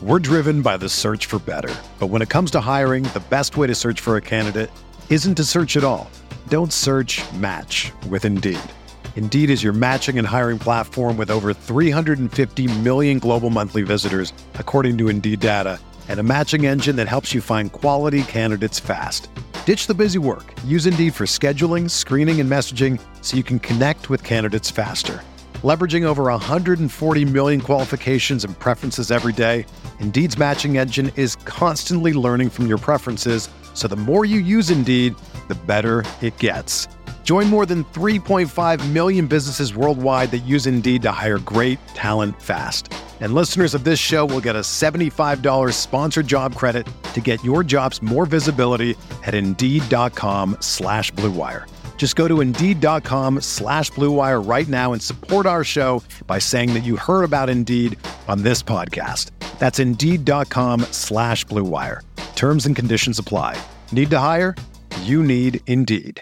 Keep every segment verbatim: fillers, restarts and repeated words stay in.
We're driven by the search for better. But when it comes to hiring, the best way to search for a candidate isn't to search at all. Don't search, match with Indeed. Indeed is your matching and hiring platform with over three hundred fifty million global monthly visitors, according to Indeed data, and a matching engine that helps you find quality candidates fast. Ditch the busy work. Use Indeed for scheduling, screening, and messaging so you can connect with candidates faster. Leveraging over one hundred forty million qualifications and preferences every day, Indeed's matching engine is constantly learning from your preferences, so the more you use Indeed, the better it gets. Join more than three point five million businesses worldwide that use Indeed to hire great talent fast. And listeners of this show will get a seventy-five dollars sponsored job credit to get your jobs more visibility at Indeed.com slash Blue Wire. Just go to Indeed.com slash Blue Wire right now and support our show by saying that you heard about Indeed on this podcast. That's Indeed.com slash Blue Wire. Terms and conditions apply. Need to hire? You need Indeed.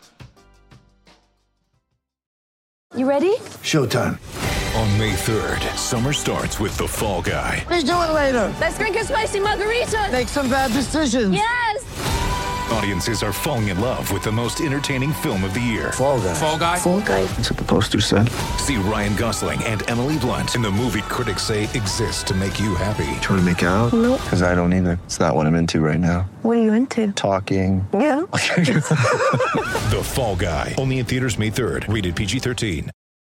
You ready? Showtime. On May third, summer starts with The Fall Guy. Let's do it later. Let's drink a spicy margarita. Make some bad decisions. Yes! Audiences are falling in love with the most entertaining film of the year. Fall Guy. Fall Guy. Fall guy. That's what the poster said. See Ryan Gosling and Emily Blunt in the movie critics say exists to make you happy. Trying to make it out? Nope. Because I don't either. It's not what I'm into right now. What are you into? Talking. Yeah. The Fall Guy. Only in theaters May third. Rated P G thirteen.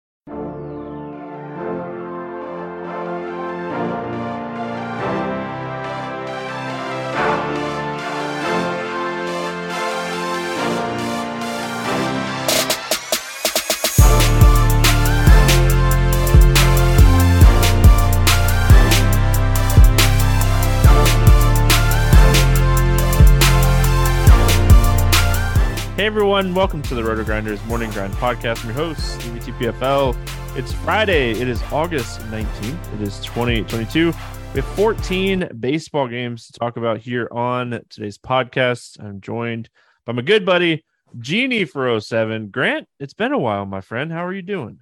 Hey everyone, welcome to the Roto Grinders Morning Grind Podcast. I'm your host, E V T P F L. It's Friday. It is August nineteenth. It is twenty twenty-two. We have fourteen baseball games to talk about here on today's podcast. I'm joined by my good buddy, Genie for oh seven. Grant, it's been a while, my friend. How are you doing?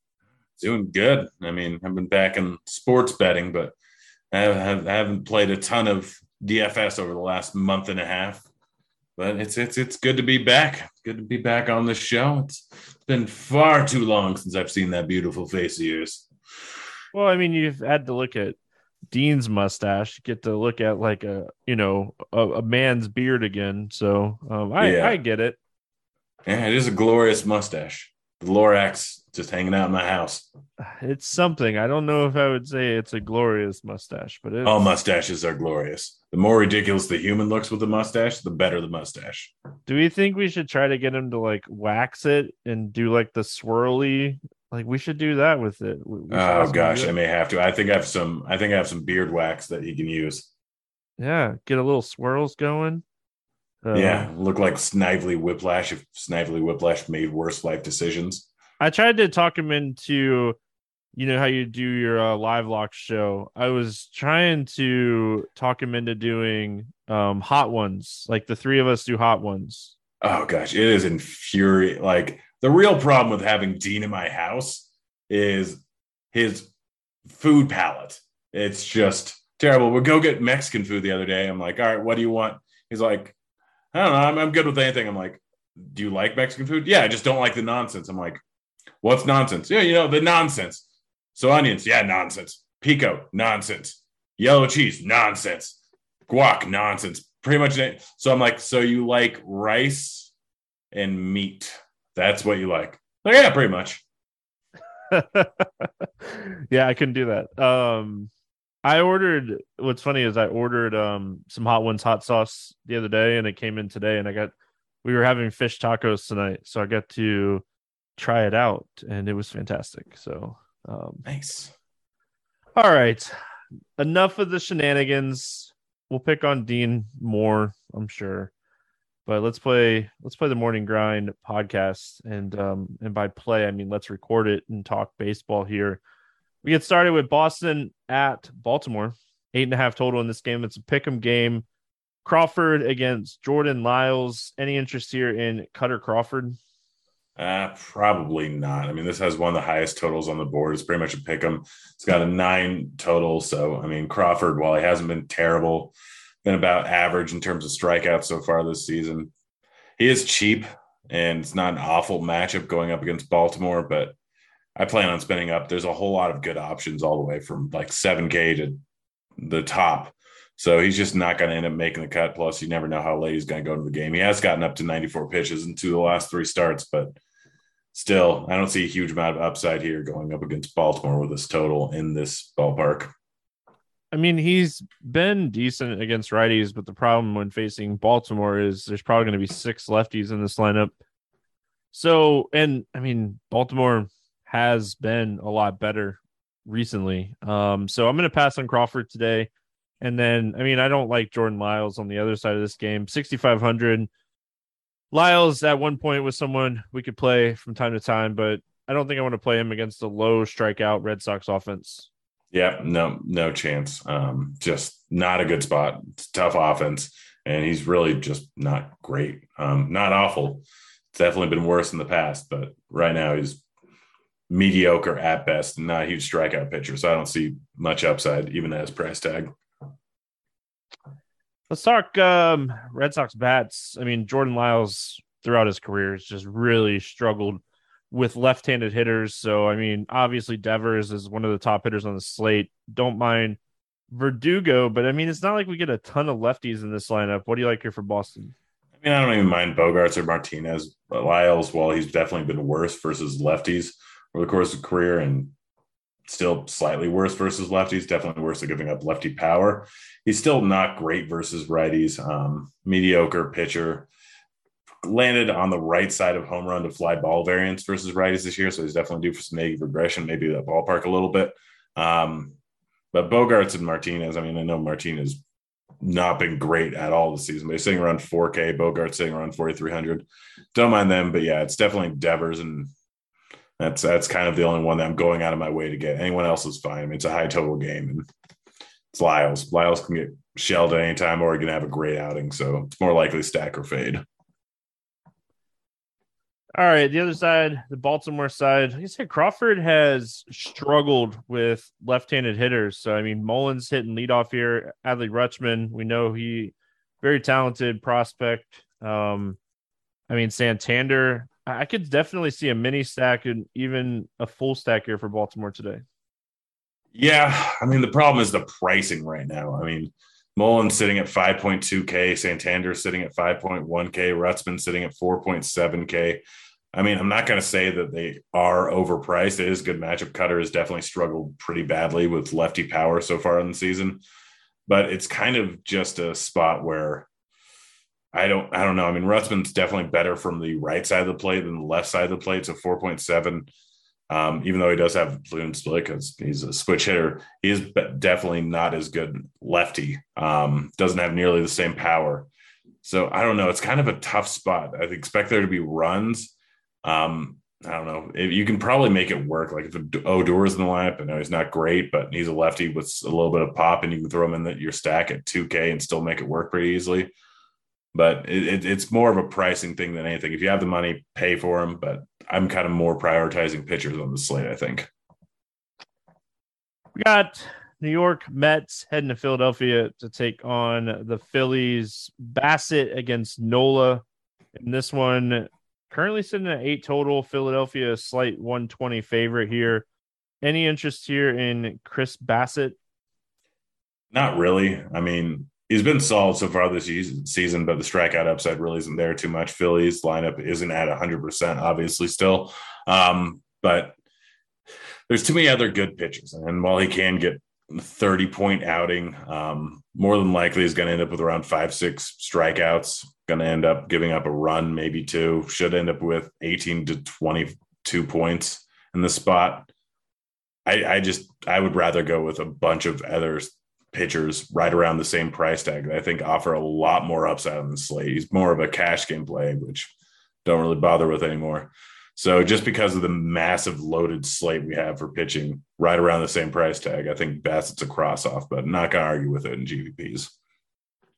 Doing good. I mean, I've been back in sports betting, but I, have, I haven't played a ton of D F S over the last month and a half. But it's it's it's good to be back. Good to be back on the show. It's been far too long since I've seen that beautiful face of yours. Well, I mean, you've had to look at Dean's mustache, get to look at like a you know a, a man's beard again. So um, I Yeah. I get it. Yeah, it is a glorious mustache. The Lorax just hanging out in my house. It's something. I don't know if I would say it's a glorious mustache, but it's... All mustaches are glorious. The more ridiculous the human looks with the mustache, the better the mustache. Do we think we should try to get him to like wax it and do like the swirly? Like we should do that with it. We, we Oh gosh, I may have to. I think I have some. I think I have some beard wax that he can use. Yeah, get a little swirls going. Uh, Yeah, look like Snively Whiplash if Snively Whiplash made worse life decisions. I tried to talk him into, you know how you do your uh, live lock show. I was trying to talk him into doing um, hot ones, like the three of us do hot ones. Oh gosh, it is infuriating. Like the real problem with having Dean in my house is his food palate. It's just terrible. We'll go get Mexican food the other day. I'm like, all right, what do you want? He's like, I don't know. I'm, I'm good with anything. I'm like, do you like Mexican food? Yeah, I just don't like the nonsense. I'm like, what's nonsense? Yeah, you know, the nonsense. So onions, yeah, nonsense. Pico, nonsense. Yellow cheese, nonsense. Guac, nonsense. Pretty much. So I'm like, so you like rice and meat? That's what you like? Like, yeah, pretty much. Yeah, I couldn't do that. Um, I ordered. What's funny is I ordered um some hot ones hot sauce the other day, and it came in today. And I got we were having fish tacos tonight, so I got to try it out, and it was fantastic. So um, Nice. All right, enough of the shenanigans. We'll pick on Dean more, I'm sure. But let's play let's play the Morning Grind podcast. And um, and by play, I mean let's record it and talk baseball here. We get started with Boston at Baltimore. Eight and a half total in this game. It's a pick'em game. Crawford against Jordan Lyles. Any interest here in Cutter Crawford? Uh, probably not. I mean, this has one of the highest totals on the board. It's pretty much a pick 'em. It's got a nine total. So, I mean, Crawford, while he hasn't been terrible, been about average in terms of strikeouts so far this season. He is cheap, and it's not an awful matchup going up against Baltimore, but I plan on spinning up. There's a whole lot of good options all the way from like seven K to the top. So he's just not going to end up making the cut. Plus, you never know how late he's going to go into the game. He has gotten up to ninety-four pitches in two of the last three starts, but still, I don't see a huge amount of upside here going up against Baltimore with this total in this ballpark. I mean, he's been decent against righties, but the problem when facing Baltimore is there's probably going to be six lefties in this lineup. So, and I mean, Baltimore has been a lot better recently. Um, so I'm going to pass on Crawford today. And then, I mean, I don't like Jordan Lyles on the other side of this game. sixty-five hundred. Lyles at one point was someone we could play from time to time, but I don't think I want to play him against a low strikeout Red Sox offense. Yeah, no, no chance. Um, just not a good spot. It's a tough offense, and he's really just not great. Um, not awful. It's definitely been worse in the past, but right now he's mediocre at best, not a huge strikeout pitcher. So I don't see much upside, even at his price tag. Let's talk um, Red Sox bats. I mean, Jordan Lyles throughout his career has just really struggled with left-handed hitters. So, I mean, obviously Devers is one of the top hitters on the slate. Don't mind Verdugo, but I mean, it's not like we get a ton of lefties in this lineup. What do you like here for Boston? I mean, I don't even mind Bogarts or Martinez. But Lyles, while he's definitely been worse versus lefties over the course of career and still slightly worse versus lefties, definitely worse at giving up lefty power. He's still not great versus righties. Um, mediocre pitcher. Landed on the right side of home run to fly ball variance versus righties this year, so he's definitely due for some negative regression, maybe that ballpark a little bit. Um, but Bogarts and Martinez, I mean, I know Martinez not been great at all this season, but he's sitting around four K. Bogarts sitting around forty-three hundred. Don't mind them, but yeah, it's definitely Devers, and that's that's kind of the only one that I'm going out of my way to get. Anyone else is fine. I mean, it's a high total game, and it's Lyles. Lyles can get shelled at any time, or he can have a great outing, so it's more likely stack or fade. All right, the other side, the Baltimore side, like I said, Crawford has struggled with left-handed hitters. So, I mean, Mullins hitting leadoff here. Adley Rutschman, we know he very talented prospect. Um, I mean, Santander, I could definitely see a mini stack and even a full stack here for Baltimore today. Yeah, I mean, the problem is the pricing right now. I mean, Mullins sitting at five point two K, Santander sitting at five point one K, Rutzman sitting at four point seven K. I mean, I'm not going to say that they are overpriced. It is a good matchup. Cutter has definitely struggled pretty badly with lefty power so far in the season, but it's kind of just a spot where I don't, I don't know. I mean, Rutzman's definitely better from the right side of the plate than the left side of the plate. So four point seven, um, even though he does have fluent split because he's a switch hitter, he is definitely not as good lefty. Um, doesn't have nearly the same power. So I don't know. It's kind of a tough spot. I expect there to be runs. Um, I don't know. If you can probably make it work. Like if Odor's in the lineup, I know he's not great, but he's a lefty with a little bit of pop, and you can throw him in the, your stack at two K and still make it work pretty easily. But it, it, it's more of a pricing thing than anything. If you have the money, pay for him. But I'm kind of more prioritizing pitchers on the slate, I think. We got New York Mets heading to Philadelphia to take on the Phillies. Bassett against Nola. In this one, currently sitting at eight total. Philadelphia, a slight one twenty favorite here. Any interest here in Chris Bassett? Not really. I mean, he's been solid so far this season, but the strikeout upside really isn't there too much. Phillies lineup isn't at one hundred percent, obviously, still. Um, but there's too many other good pitchers. And while he can get thirty-point outing, um, more than likely he's going to end up with around five, six strikeouts. Going to end up giving up a run, maybe two. Should end up with eighteen to twenty-two points in the spot. I, I just I would rather go with a bunch of other pitchers right around the same price tag that I think offer a lot more upside on the slate. He's more of a cash game play, which don't really bother with anymore. So just because of the massive loaded slate we have for pitching right around the same price tag, I think Bassett's a cross off, but not going to argue with it in G V Ps.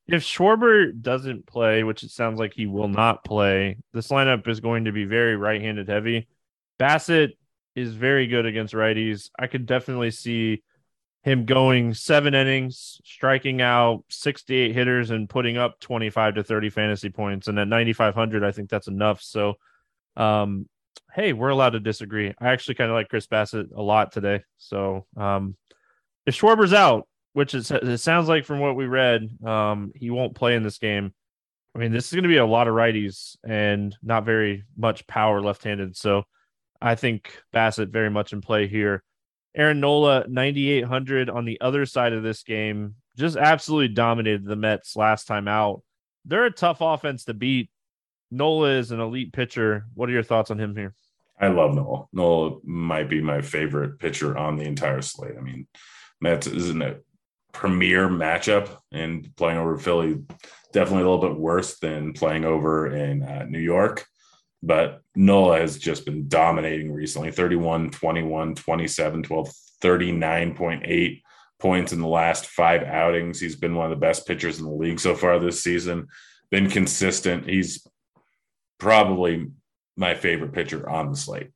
If Schwarber doesn't play, which it sounds like he will not play, this lineup is going to be very right-handed heavy. Bassett is very good against righties. I could definitely see him going seven innings, striking out sixty-eight hitters and putting up twenty-five to thirty fantasy points. And at ninety-five hundred, I think that's enough. So, um, hey, we're allowed to disagree. I actually kind of like Chris Bassett a lot today. So um, if Schwarber's out, which is, it sounds like from what we read, um, he won't play in this game. I mean, this is going to be a lot of righties and not very much power left-handed. So I think Bassett very much in play here. Aaron Nola, ninety-eight hundred on the other side of this game, just absolutely dominated the Mets last time out. They're a tough offense to beat. Nola is an elite pitcher. What are your thoughts on him here? I love Nola. Nola might be my favorite pitcher on the entire slate. I mean, Mets isn't a premier matchup, and playing over Philly definitely a little bit worse than playing over in uh, New York. But Nola has just been dominating recently. thirty-one, twenty-one, twenty-seven, twelve, thirty-nine point eight points in the last five outings. He's been one of the best pitchers in the league so far this season. Been consistent. He's probably my favorite pitcher on the slate.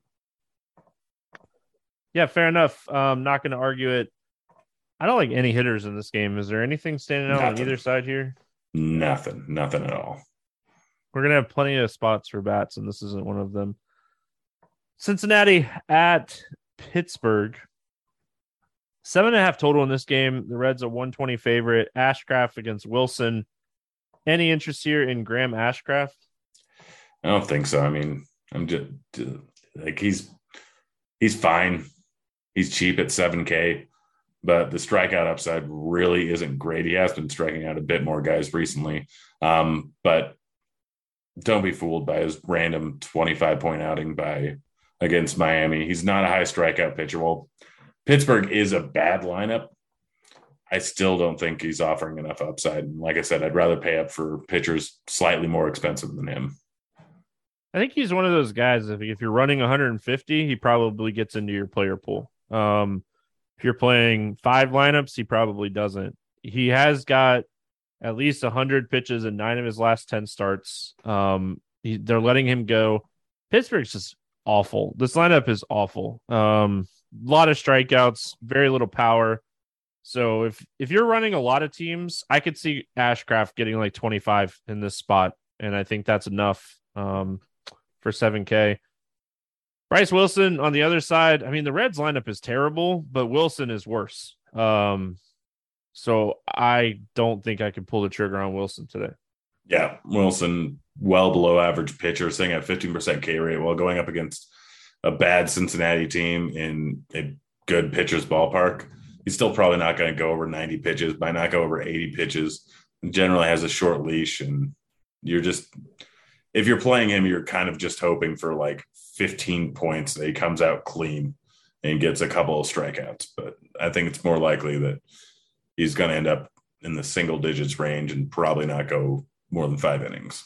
Yeah, fair enough. Um, not going to argue it. I don't like any hitters in this game. Is there anything standing out Nothing. on either side here? Nothing. Nothing at all. We're going to have plenty of spots for bats, and this isn't one of them. Cincinnati at Pittsburgh. Seven and a half total in this game. The Reds are one twenty favorite. Ashcraft against Wilson. Any interest here in Graham Ashcraft? I don't think so. I mean, I'm just like he's he's fine. He's cheap at seven K, but the strikeout upside really isn't great. He has been striking out a bit more guys recently, um, but don't be fooled by his random twenty-five point outing by against Miami. He's not a high strikeout pitcher. Well, Pittsburgh is a bad lineup. I still don't think he's offering enough upside. And like I said, I'd rather pay up for pitchers slightly more expensive than him. I think he's one of those guys. If, if you're running one hundred fifty, he probably gets into your player pool. Um, if you're playing five lineups, he probably doesn't. He has got at least one hundred pitches in nine of his last ten starts. Um, he, they're letting him go. Pittsburgh's just awful. This lineup is awful. Um, a lot of strikeouts, very little power. So if if you're running a lot of teams, I could see Ashcraft getting like twenty-five in this spot, and I think that's enough um, for seven K. Bryce Wilson on the other side. I mean, the Reds lineup is terrible, but Wilson is worse. Um, so I don't think I can pull the trigger on Wilson today. Yeah, Wilson, well below average pitcher, sitting at fifteen percent K rate while going up against a bad Cincinnati team in a good pitcher's ballpark. He's still probably not going to go over ninety pitches, might not go over eighty pitches. Generally has a short leash, and you're just, if you're playing him, you're kind of just hoping for like fifteen points that he comes out clean and gets a couple of strikeouts. But I think it's more likely that he's going to end up in the single digits range and probably not go more than five innings.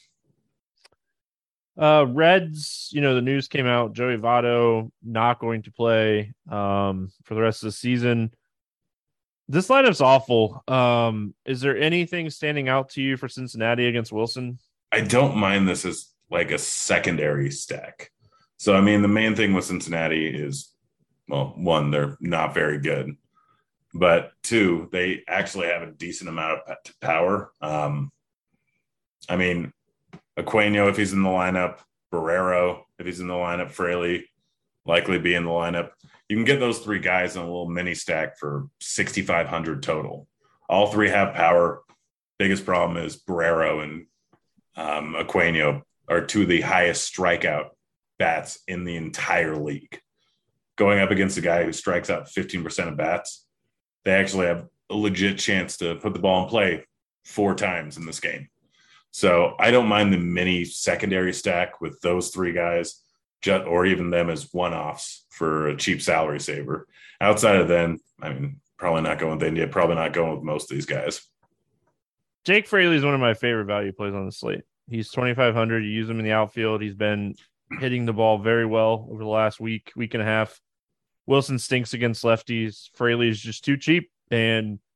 Uh, Reds, you know, the news came out, Joey Votto not going to play um, for the rest of the season. This lineup's awful. Um, is there anything standing out to you for Cincinnati against Wilson? I don't mind this as like a secondary stack. So, I mean, the main thing with Cincinnati is, well, one, they're not very good. But two, they actually have a decent amount of power. Um, I mean, Aquino, if he's in the lineup, Barrero, if he's in the lineup, Fraley likely be in the lineup. You can get those three guys in a little mini stack for sixty-five hundred total. All three have power. Biggest problem is Barrero and um, Aquino are two of the highest strikeout bats in the entire league. Going up against a guy who strikes out fifteen percent of bats, they actually have a legit chance to put the ball in play four times in this game. So I don't mind the mini secondary stack with those three guys, or even them as one-offs for a cheap salary saver. Outside of then, I mean, probably not going with India, probably not going with most of these guys. Jake Fraley is one of my favorite value plays on the slate. He's twenty-five hundred. You use him in the outfield. He's been hitting the ball very well over the last week, week and a half. Wilson stinks against lefties. Fraley is just too cheap, and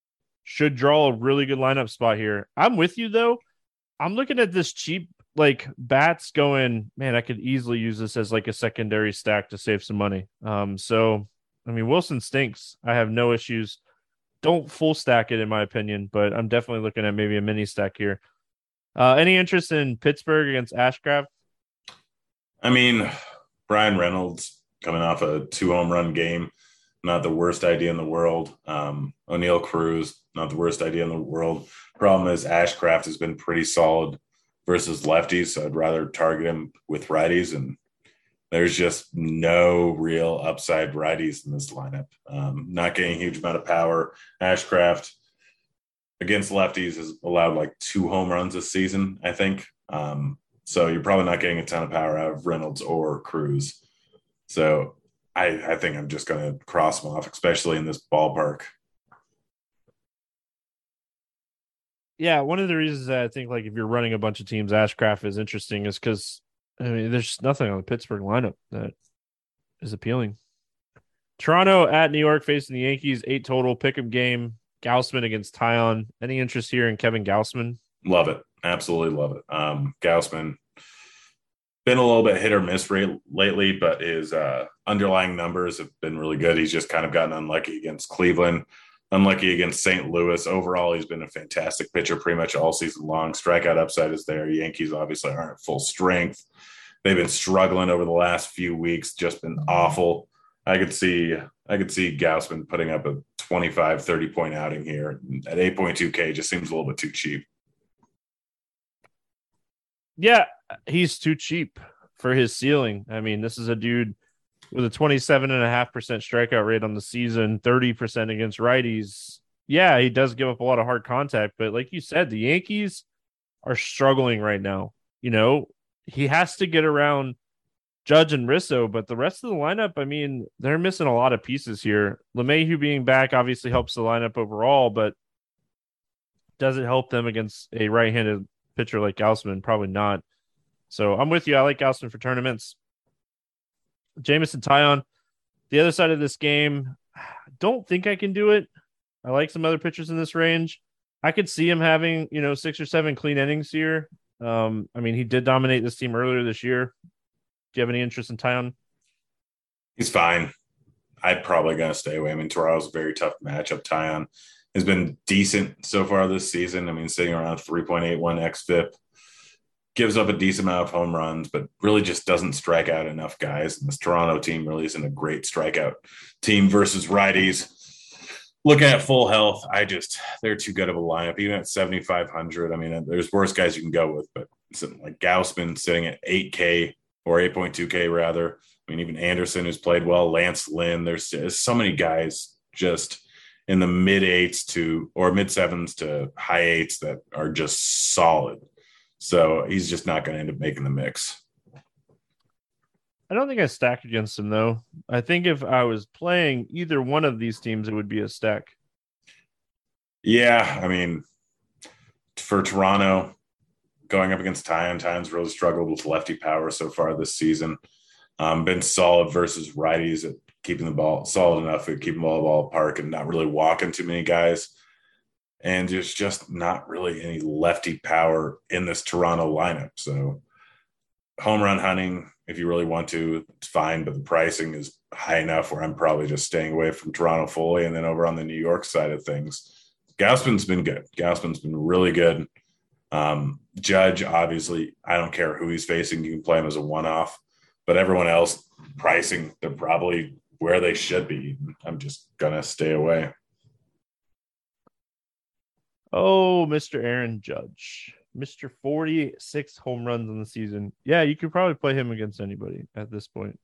should draw a really good lineup spot here. I'm with you though. I'm looking at this cheap like bats going, man, I could easily use this as like a secondary stack to save some money. Um, so I mean, Wilson stinks. I have no issues. Don't full stack it in my opinion, but I'm definitely looking at maybe a mini stack here. Uh, any interest in Pittsburgh against Ashcraft? I mean, Brian Reynolds coming off a two home run game, not the worst idea in the world. Um, O'Neal Cruz, not the worst idea in the world. Problem is Ashcraft has been pretty solid versus lefties, so I'd rather target him with righties, and there's just no real upside righties in this lineup. Um, not getting a huge amount of power. Ashcraft against lefties has allowed like two home runs this season, I think. Um, so you're probably not getting a ton of power out of Reynolds or Cruz. So I, I think I'm just going to cross them off, especially in this ballpark. Yeah, one of the reasons that I think like if you're running a bunch of teams, Ashcraft is interesting is because I mean there's nothing on the Pittsburgh lineup that is appealing. Toronto at New York facing the Yankees, eight total pick'em game. Gausman against Tyon. Any interest here in Kevin Gausman? Love it. Absolutely love it. Um, Gausman been a little bit hit or miss rate lately, but his uh, underlying numbers have been really good. He's just kind of gotten unlucky against Cleveland, unlucky against Saint Louis. Overall, he's been a fantastic pitcher pretty much all season long. Strikeout upside is there. Yankees obviously aren't at full strength. They've been struggling over the last few weeks, just been awful. I could see I could see Gausman putting up a twenty-five, thirty point outing here at eight point two K. Just seems a little bit too cheap. Yeah, he's too cheap for his ceiling. I mean, this is a dude with a twenty-seven point five percent strikeout rate on the season, thirty percent against righties. Yeah, he does give up a lot of hard contact, but like you said, the Yankees are struggling right now. You know, he has to get around Judge and Rizzo, but the rest of the lineup, I mean, they're missing a lot of pieces here. LeMahieu being back obviously helps the lineup overall, but does it help them against a right-handed pitcher like Gausman? Probably not. So I'm with you. I like Gausman for tournaments. Jameson Tyon, the other side of this game, don't think I can do it. I like some other pitchers in this range. I could see him having, you know, six or seven clean innings here. Um, I mean, he did dominate this team earlier this year. Do you have any interest in Tyon? He's fine. I'm probably going to stay away. I mean, Toronto's a very tough matchup. Tyon has been decent so far this season. I mean, sitting around three point eight one xFIP. Gives up a decent amount of home runs, but really just doesn't strike out enough guys. And this Toronto team really isn't a great strikeout team versus righties. Looking at full health, I just, they're too good of a lineup. Even at seventy-five hundred, I mean, there's worse guys you can go with, but like Gausman sitting at eight K or eight point two K rather. I mean, even Anderson who's played well, Lance Lynn, there's, there's so many guys just in the mid eights to, or mid sevens to high eights that are just solid. So he's just not going to end up making the mix. I don't think I stacked against him, though. I think if I was playing either one of these teams, it would be a stack. Yeah, I mean, for Toronto, going up against Tyon, Tyon's really struggled with lefty power so far this season. Um, been solid versus righties at keeping the ball solid enough at keeping the ball ballpark and not really walking too many guys. And there's just not really any lefty power in this Toronto lineup. So home run hunting, if you really want to, it's fine, but the pricing is high enough where I'm probably just staying away from Toronto fully. And then over on the New York side of things, Gausman's been good. Gausman's been really good. Um, Judge, obviously, I don't care who he's facing. You can play him as a one-off. But everyone else, pricing, they're probably where they should be. I'm just going to stay away. Oh, Mister Aaron Judge. Mister forty-six home runs in the season. Yeah, you could probably play him against anybody at this point.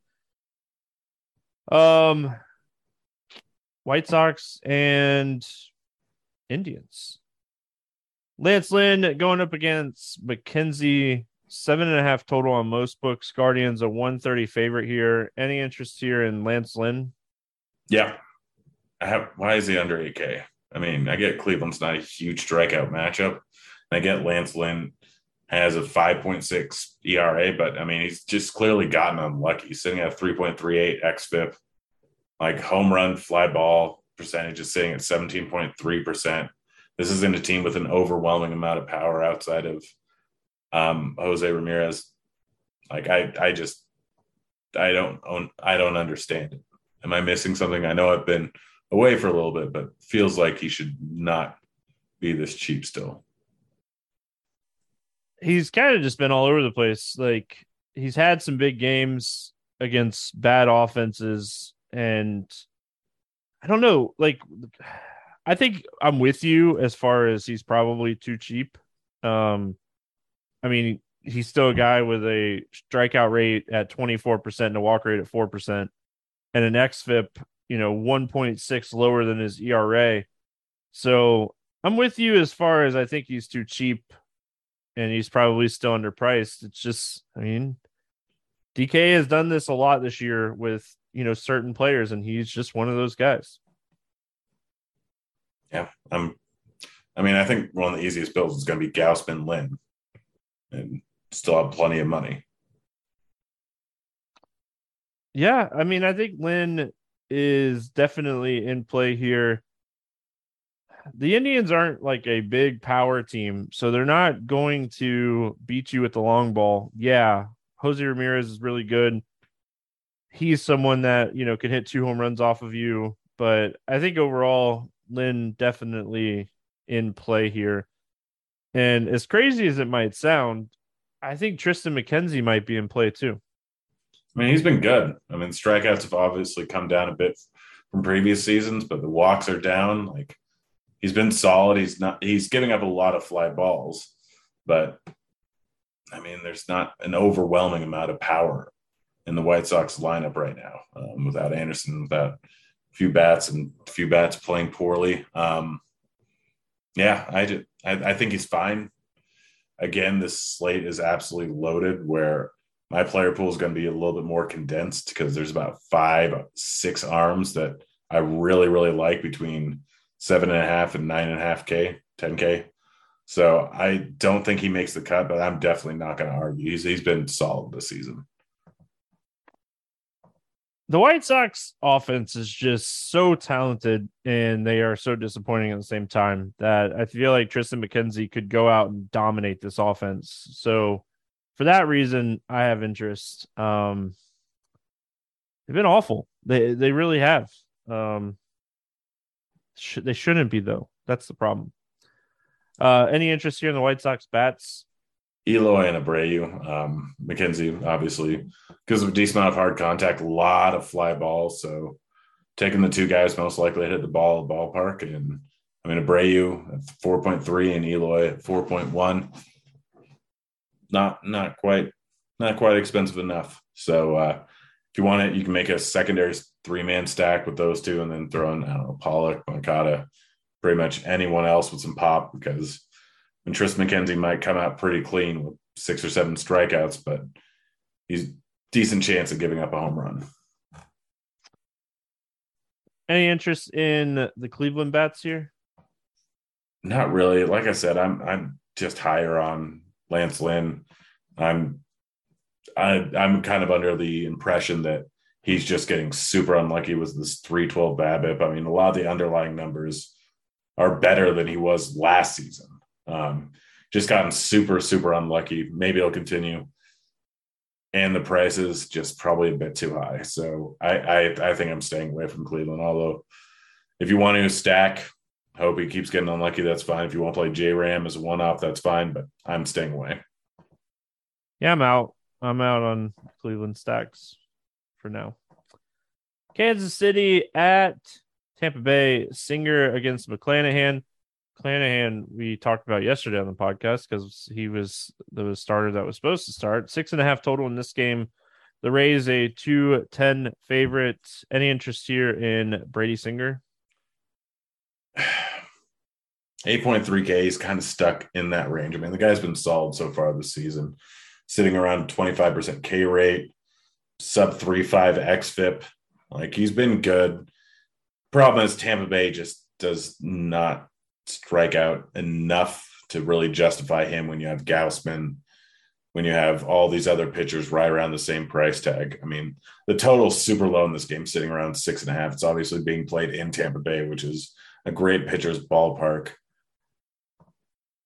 Um, White Sox and Indians. Lance Lynn going up against McKenzie. Seven and a half total on most books. Guardians a one thirty favorite here. Any interest here in Lance Lynn? Yeah. I have. Why is he under eight K? I mean, I get Cleveland's not a huge strikeout matchup. I get Lance Lynn has a five point six E R A, but I mean, he's just clearly gotten unlucky. He's sitting at three point three eight xFIP. Like home run, fly ball percentage is sitting at seventeen point three percent. this isn't a team with an overwhelming amount of power outside of um, Jose Ramirez. Like I, I just, I don't own, I don't understand it. Am I missing something? I know I've been away for a little bit, but feels like he should not be this cheap still. He's kind of just been all over the place. Like he's had some big games against bad offenses, and I don't know, like I think I'm with you as far as he's probably too cheap. Um, I mean, he's still a guy with a strikeout rate at twenty-four percent and a walk rate at four percent and an X F I P, you know, one point six lower than his E R A. So I'm with you as far as I think he's too cheap and he's probably still underpriced. It's just, I mean, D K has done this a lot this year with, you know, certain players, and he's just one of those guys. Yeah. I'm, I mean, I think one of the easiest builds is going to be Gausman Lynn and still have plenty of money. Yeah. I mean, I think Lynn is definitely in play here. The Indians aren't like a big power team, so they're not going to beat you with the long ball. Yeah, Jose Ramirez is really good. He's someone that, you know, can hit two home runs off of you, but I think overall Lynn definitely in play here. And as crazy as it might sound, I think Tristan McKenzie might be in play too. I mean, he's been good. I mean, strikeouts have obviously come down a bit from previous seasons, but the walks are down. Like, he's been solid. He's not, he's giving up a lot of fly balls, but I mean, there's not an overwhelming amount of power in the White Sox lineup right now, um, without Anderson, without a few bats and a few bats playing poorly. Um, yeah, I, just, I, I think he's fine. Again, this slate is absolutely loaded where my player pool is going to be a little bit more condensed because there's about five, six arms that I really, really like between seven and a half and nine and a half K, ten K. So I don't think he makes the cut, but I'm definitely not going to argue. He's he's been solid this season. The White Sox offense is just so talented, and they are so disappointing at the same time that I feel like Tristan McKenzie could go out and dominate this offense. So for that reason, I have interest. Um, they've been awful. They they really have. Um, sh- they shouldn't be, though. That's the problem. Uh, any interest here in the White Sox bats? Eloy and Abreu. Um, McKenzie, obviously, because of a decent amount of hard contact, a lot of fly balls. So taking the two guys most likely to hit the ball at the ballpark. And I mean, Abreu at four point three and Eloy at four point one. Not not quite not quite expensive enough. So uh, if you want it, you can make a secondary three-man stack with those two and then throw in, I don't know, Pollock, Moncada, pretty much anyone else with some pop, because and Tristan McKenzie might come out pretty clean with six or seven strikeouts, but he's decent chance of giving up a home run. Any interest in the Cleveland bats here? Not really. Like I said, I'm I'm just higher on Lance Lynn. I'm I, I'm kind of under the impression that he's just getting super unlucky with this three twelve BABIP. I mean, a lot of the underlying numbers are better than he was last season. Um, just gotten super, super unlucky. Maybe it'll continue. And the price is just probably a bit too high. So I, I, I think I'm staying away from Cleveland. Although if you want to stack, hope he keeps getting unlucky, that's fine. If you want to play J-Ram as a one-off, that's fine. But I'm staying away. Yeah, I'm out. I'm out on Cleveland stacks for now. Kansas City at Tampa Bay. Singer against McClanahan. McClanahan we talked about yesterday on the podcast because he was the starter that was supposed to start. Six and a half total in this game. The Rays a two ten favorite. Any interest here in Brady Singer? eight point three K is kind of stuck in that range. I mean, the guy's been solid so far this season, sitting around twenty-five percent K rate, sub three point five X F I P. Like, he's been good. Problem is Tampa Bay just does not strike out enough to really justify him when you have Gausman, when you have all these other pitchers right around the same price tag. I mean, the total's super low in this game, sitting around six and a half. It's obviously being played in Tampa Bay, which is a great pitcher's ballpark.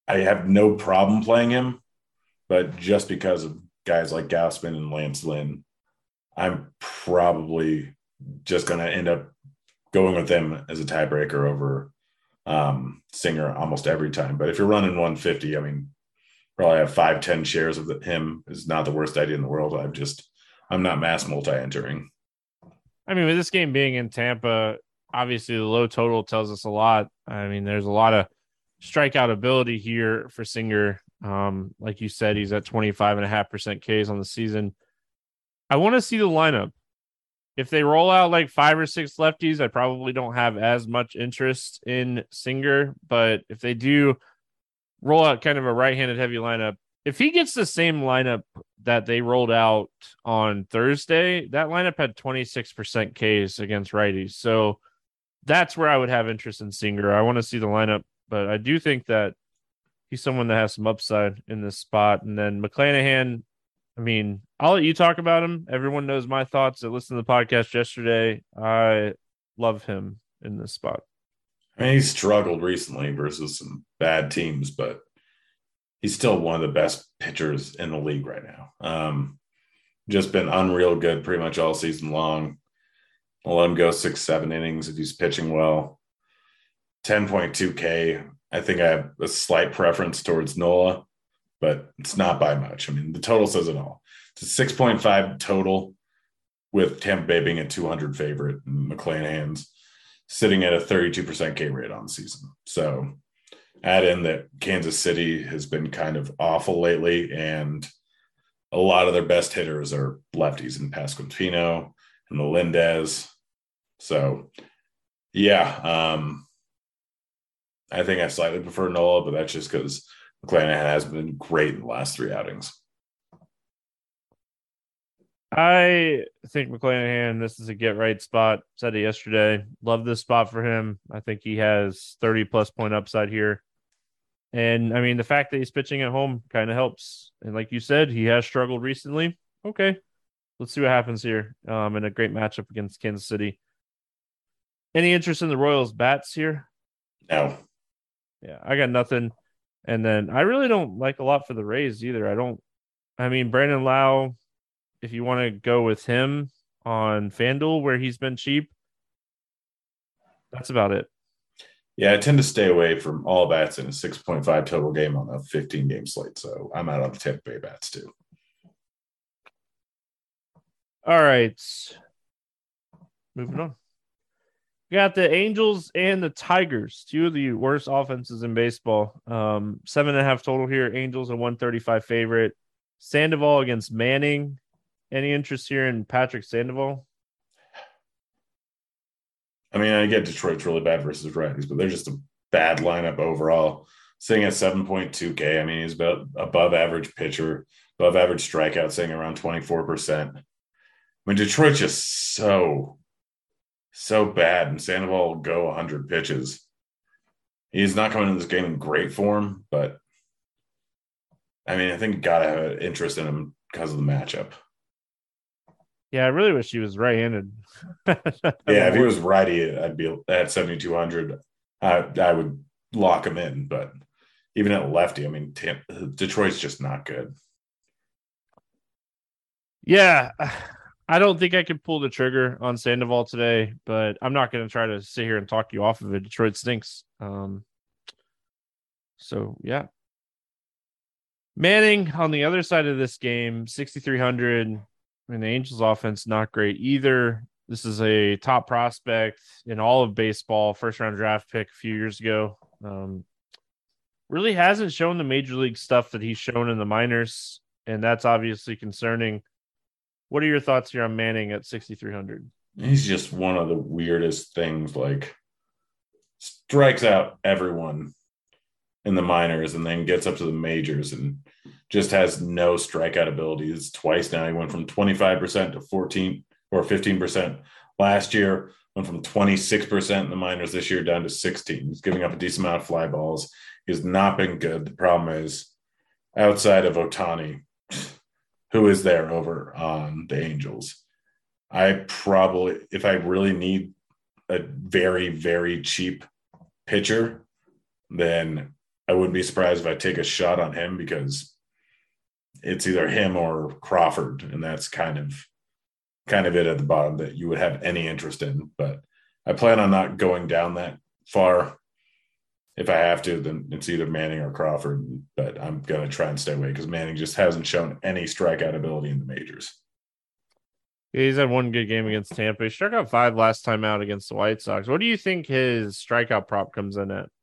I have no problem playing him, but just because of guys like Gausman and Lance Lynn, I'm probably just going to end up going with them as a tiebreaker over um, Singer almost every time. But if you're running one fifty, I mean, probably have five, ten shares of the, him is not the worst idea in the world. I'm just, I'm not mass multi-entering. I mean, with this game being in Tampa, obviously the low total tells us a lot. I mean, there's a lot of strikeout ability here for Singer. Um, like you said, he's at twenty-five and a half percent Ks on the season. I want to see the lineup. If they roll out like five or six lefties, I probably don't have as much interest in Singer. But if they do roll out kind of a right-handed heavy lineup, if he gets the same lineup that they rolled out on Thursday, that lineup had twenty-six percent Ks against righties. So that's where I would have interest in Singer. I want to see the lineup, but I do think that he's someone that has some upside in this spot. And then McClanahan, I mean, I'll let you talk about him. Everyone knows my thoughts. I listened to the podcast yesterday. I love him in this spot. I mean, he's struggled recently versus some bad teams, but he's still one of the best pitchers in the league right now. Um, just been unreal good pretty much all season long. I'll let him go six, seven innings if he's pitching well. ten point two K. I think I have a slight preference towards Nola, but it's not by much. I mean, the total says it all. It's a six point five total with Tampa Bay being a two hundred favorite and McClanahan's sitting at a thirty-two percent K rate on the season. So add in that Kansas City has been kind of awful lately, and a lot of their best hitters are lefties in Pasquantino and Melendez. So, yeah, um, I think I slightly prefer Nola, but that's just because McClanahan has been great in the last three outings. I think McClanahan, this is a get-right spot. Said it yesterday. Love this spot for him. I think he has thirty-plus point upside here. And, I mean, the fact that he's pitching at home kind of helps. And like you said, he has struggled recently. Okay, let's see what happens here um, in a great matchup against Kansas City. Any interest in the Royals bats here? No. Yeah, I got nothing. And then I really don't like a lot for the Rays either. I don't – I mean, Brandon Lau, if you want to go with him on FanDuel where he's been cheap, that's about it. Yeah, I tend to stay away from all bats in a six point five total game on a fifteen-game slate, so I'm out on the Tampa Bay bats too. All right. Moving on. We got the Angels and the Tigers, two of the worst offenses in baseball. Um, seven and a half total here. Angels a one thirty-five favorite. Sandoval against Manning. Any interest here in Patrick Sandoval? I mean, I get Detroit's really bad versus righties, but they're just a bad lineup overall. Sitting at seven point two K. I mean, he's about above average pitcher, above average strikeout, sitting around twenty-four percent. I mean, Detroit's just so, so bad, and Sandoval will go one hundred pitches. He's not coming into this game in great form, but I mean, I think you got to have an interest in him because of the matchup. Yeah, I really wish he was right-handed. Yeah, if he was righty, I'd be at seventy-two hundred. I, I would lock him in, but even at lefty, I mean, Detroit's just not good. Yeah, I don't think I could pull the trigger on Sandoval today, but I'm not going to try to sit here and talk you off of it. Detroit stinks. Um, so, yeah. Manning on the other side of this game, sixty-three hundred. I mean, the Angels offense, not great either. This is a top prospect in all of baseball, first round draft pick a few years ago. Um, really hasn't shown the major league stuff that he's shown in the minors, and that's obviously concerning. What are your thoughts here on Manning at sixty-three hundred? He's just one of the weirdest things, like strikes out everyone in the minors and then gets up to the majors and just has no strikeout abilities. Twice now he went from twenty-five percent to fourteen or fifteen percent last year, went from twenty-six percent in the minors this year down to sixteen. He's giving up a decent amount of fly balls. He's not been good. The problem is outside of Ohtani, who is there over on the Angels? I probably, if I really need a very, very cheap pitcher, then I wouldn't be surprised if I take a shot on him because it's either him or Crawford, and that's kind of kind of it at the bottom that you would have any interest in. But I plan on not going down that far. If I have to, then it's either Manning or Crawford, but I'm going to try and stay away because Manning just hasn't shown any strikeout ability in the majors. Yeah, he's had one good game against Tampa. He struck out five last time out against the White Sox. What do you think his strikeout prop comes in at?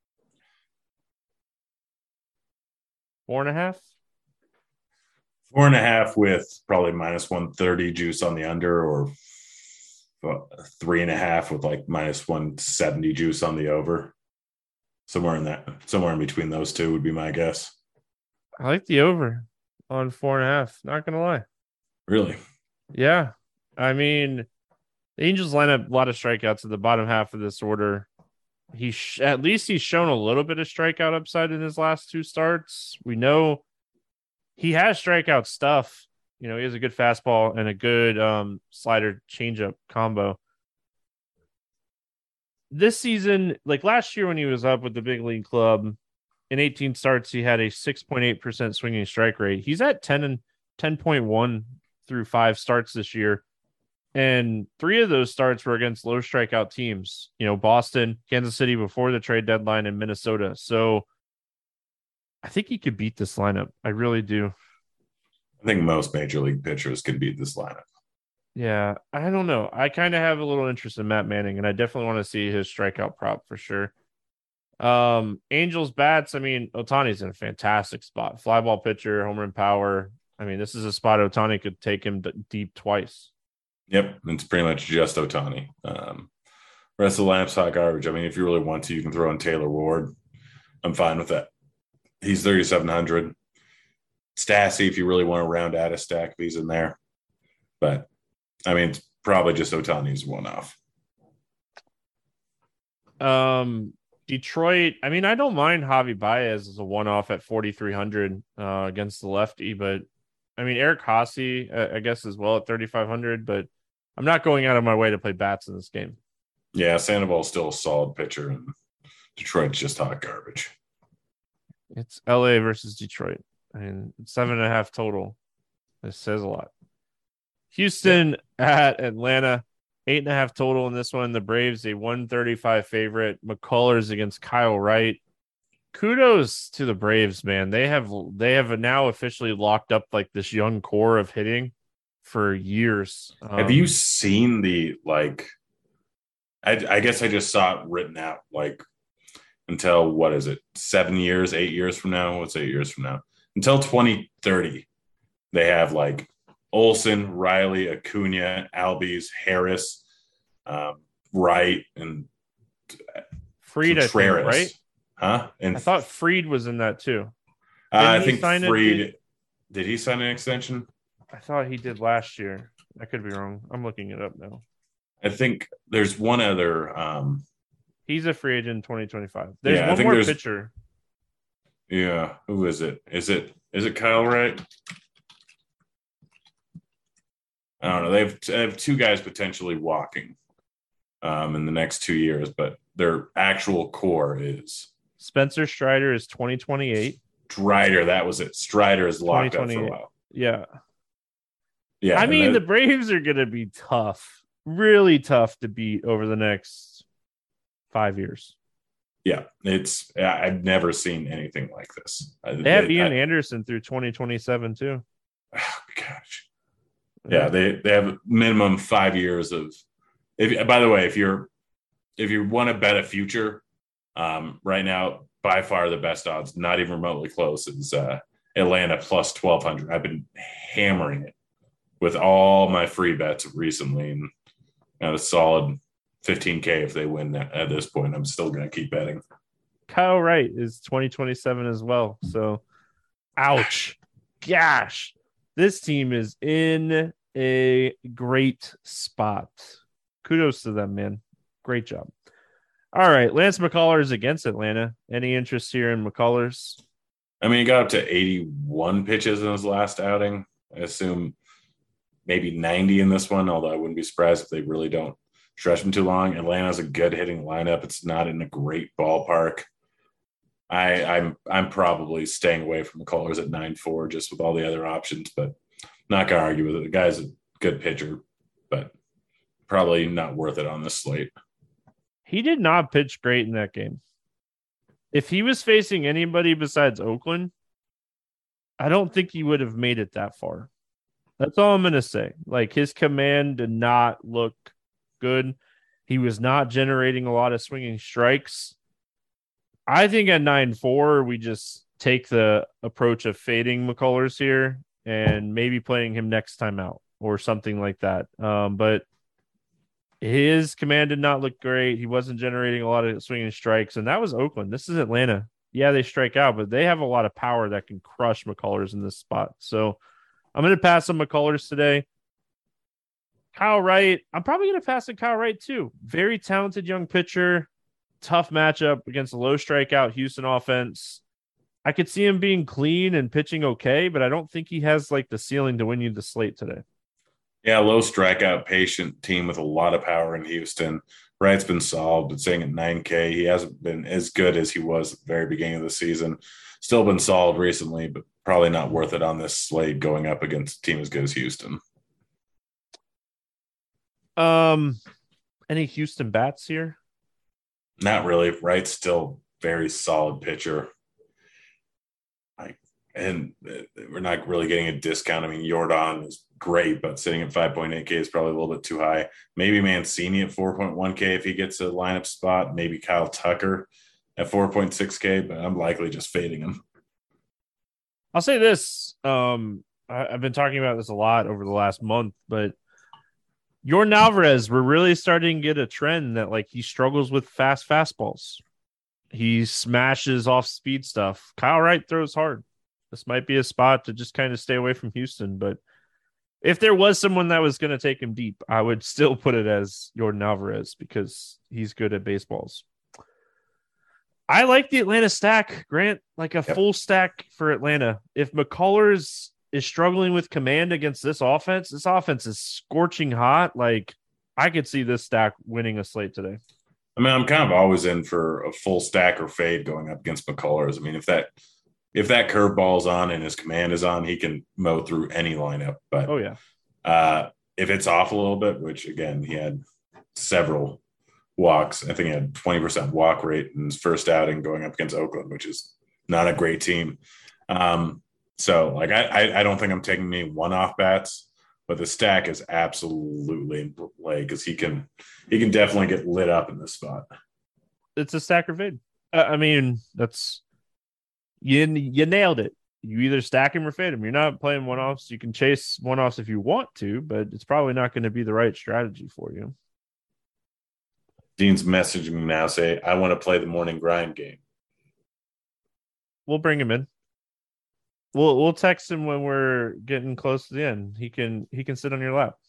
Four and a half? Four and a half with probably minus one thirty juice on the under, or three and a half with like minus one seventy juice on the over. Somewhere in that, somewhere in between those two would be my guess. I like the over on four and a half. Not gonna lie. Really? Yeah. I mean, the Angels line up a lot of strikeouts at the bottom half of this order. He sh- at least he's shown a little bit of strikeout upside in his last two starts. We know he has strikeout stuff. You know, he has a good fastball and a good um, slider changeup combo. This season, like last year when he was up with the big league club, in eighteen starts, he had a six point eight percent swinging strike rate. He's at ten and ten point one through five starts this year. And three of those starts were against low strikeout teams, you know, Boston, Kansas City before the trade deadline, and Minnesota. So I think he could beat this lineup. I really do. I think most major league pitchers can beat this lineup. Yeah, I don't know. I kind of have a little interest in Matt Manning, and I definitely want to see his strikeout prop for sure. Um, Angels bats. I mean, Ohtani's in a fantastic spot. Fly ball pitcher, home run power. I mean, this is a spot Ohtani could take him d- deep twice. Yep, it's pretty much just Ohtani. Um, rest of the lineup's hot garbage. I mean, if you really want to, you can throw in Taylor Ward. I'm fine with that. He's thirty-seven hundred. Stassi, if you really want to round out a stack, if he's in there. But, I mean, it's probably just Ohtani's one-off. Um, Detroit, I mean, I don't mind Javi Baez as a one-off at forty-three hundred uh, against the lefty, but I mean, Eric Haase, uh, I guess, as well at thirty-five hundred, but I'm not going out of my way to play bats in this game. Yeah, Sandoval's still a solid pitcher, and Detroit's just hot garbage. It's L A versus Detroit. I mean, seven and a half total. This says a lot. Houston yeah. at Atlanta, eight and a half total in this one. The Braves, a one thirty-five favorite. McCullers against Kyle Wright. Kudos to the Braves, man. They have they have now officially locked up like this young core of hitting for years. Um, have you seen the like? I, I guess I just saw it written out like until what is it? Seven years, eight years from now? What's eight years from now? Until twenty thirty, they have like Olsen, Riley, Acuna, Albies, Harris, um, Wright, and Fried, I think, right? Huh? And I thought Fried was in that too. Uh, I think Fried did, did he sign an extension? I thought he did last year. I could be wrong. I'm looking it up now. I think there's one other. Um, He's a free agent in twenty twenty-five. There's yeah, one more there's, pitcher. Yeah, who is it? Is it is it Kyle Wright? I don't know. They have, they have two guys potentially walking um, in the next two years, but their actual core is Spencer Strider is twenty twenty-eight. Strider, that was it. Strider is locked up for a while. Yeah. Yeah. I mean, that, the Braves are going to be tough, really tough to beat over the next five years. Yeah. It's, I've never seen anything like this. They have it, Ian I, Anderson through twenty twenty-seven, too. Oh, gosh. Yeah. They, they have minimum five years of, if, by the way, if you're, if you want to bet a future, um, right now, by far the best odds, not even remotely close, is uh, Atlanta plus twelve hundred. I've been hammering it with all my free bets recently, and got a solid fifteen K if they win that, at this point. I'm still going to keep betting. Kyle Wright is twenty twenty-seven as well. So, ouch. Gosh. This team is in a great spot. Kudos to them, man. Great job. All right. Lance McCullers against Atlanta. Any interest here in McCullers? I mean, he got up to eighty-one pitches in his last outing. I assume maybe ninety in this one, although I wouldn't be surprised if they really don't stretch him too long. Atlanta's a good hitting lineup. It's not in a great ballpark. I, I'm I'm probably staying away from McCullers at nine four just with all the other options, but not gonna argue with it. The guy's a good pitcher, but probably not worth it on this slate. He did not pitch great in that game. If he was facing anybody besides Oakland, I don't think he would have made it that far. That's all I'm going to say. Like, his command did not look good. He was not generating a lot of swinging strikes. I think at nine four, we just take the approach of fading McCullers here and maybe playing him next time out or something like that. Um, but his command did not look great. He wasn't generating a lot of swinging strikes, and that was Oakland. This is Atlanta. Yeah, they strike out, but they have a lot of power that can crush McCullers in this spot. So I'm going to pass on McCullers today. Kyle Wright, I'm probably going to pass on Kyle Wright too. Very talented young pitcher. Tough matchup against a low strikeout Houston offense. I could see him being clean and pitching okay, but I don't think he has like the ceiling to win you the slate today. Yeah, low strikeout, patient team with a lot of power in Houston. Wright's been solid, but staying at nine K. He hasn't been as good as he was at the very beginning of the season. Still been solid recently, but probably not worth it on this slate going up against a team as good as Houston. Um, any Houston bats here? Not really. Wright's still very solid pitcher. Like, and we're not really getting a discount. I mean, Jordan is great, but sitting at five point eight K is probably a little bit too high. Maybe Mancini at four point one K if he gets a lineup spot. Maybe Kyle Tucker at four point six K, but I'm likely just fading him. I'll say this. Um, I, I've been talking about this a lot over the last month, but Yordan Alvarez, we're really starting to get a trend that like he struggles with fast fastballs. He smashes off speed stuff. Kyle Wright throws hard. This might be a spot to just kind of stay away from Houston, but if there was someone that was going to take him deep, I would still put it as Yordan Alvarez because he's good at baseballs. I like the Atlanta stack, Grant, like a yep. full stack for Atlanta. If McCullers is struggling with command against this offense, this offense is scorching hot. Like, I could see this stack winning a slate today. I mean, I'm kind of always in for a full stack or fade going up against McCullers. I mean, if that if that curveball's on and his command is on, he can mow through any lineup. But oh yeah, uh, if it's off a little bit, which again he had several walks. I think he had twenty percent walk rate in his first outing going up against Oakland, which is not a great team. Um, so like I, I I don't think I'm taking any one-off bats, but the stack is absolutely in play because he can he can definitely get lit up in this spot. It's a stack or fade. Uh, I mean, that's you you nailed it. You either stack him or fade him. You're not playing one-offs. You can chase one-offs if you want to, but it's probably not going to be the right strategy for you. Dean's messaging me now, say, I want to play the morning grind game. We'll bring him in. We'll we'll text him when we're getting close to the end. He can he can sit on your lap.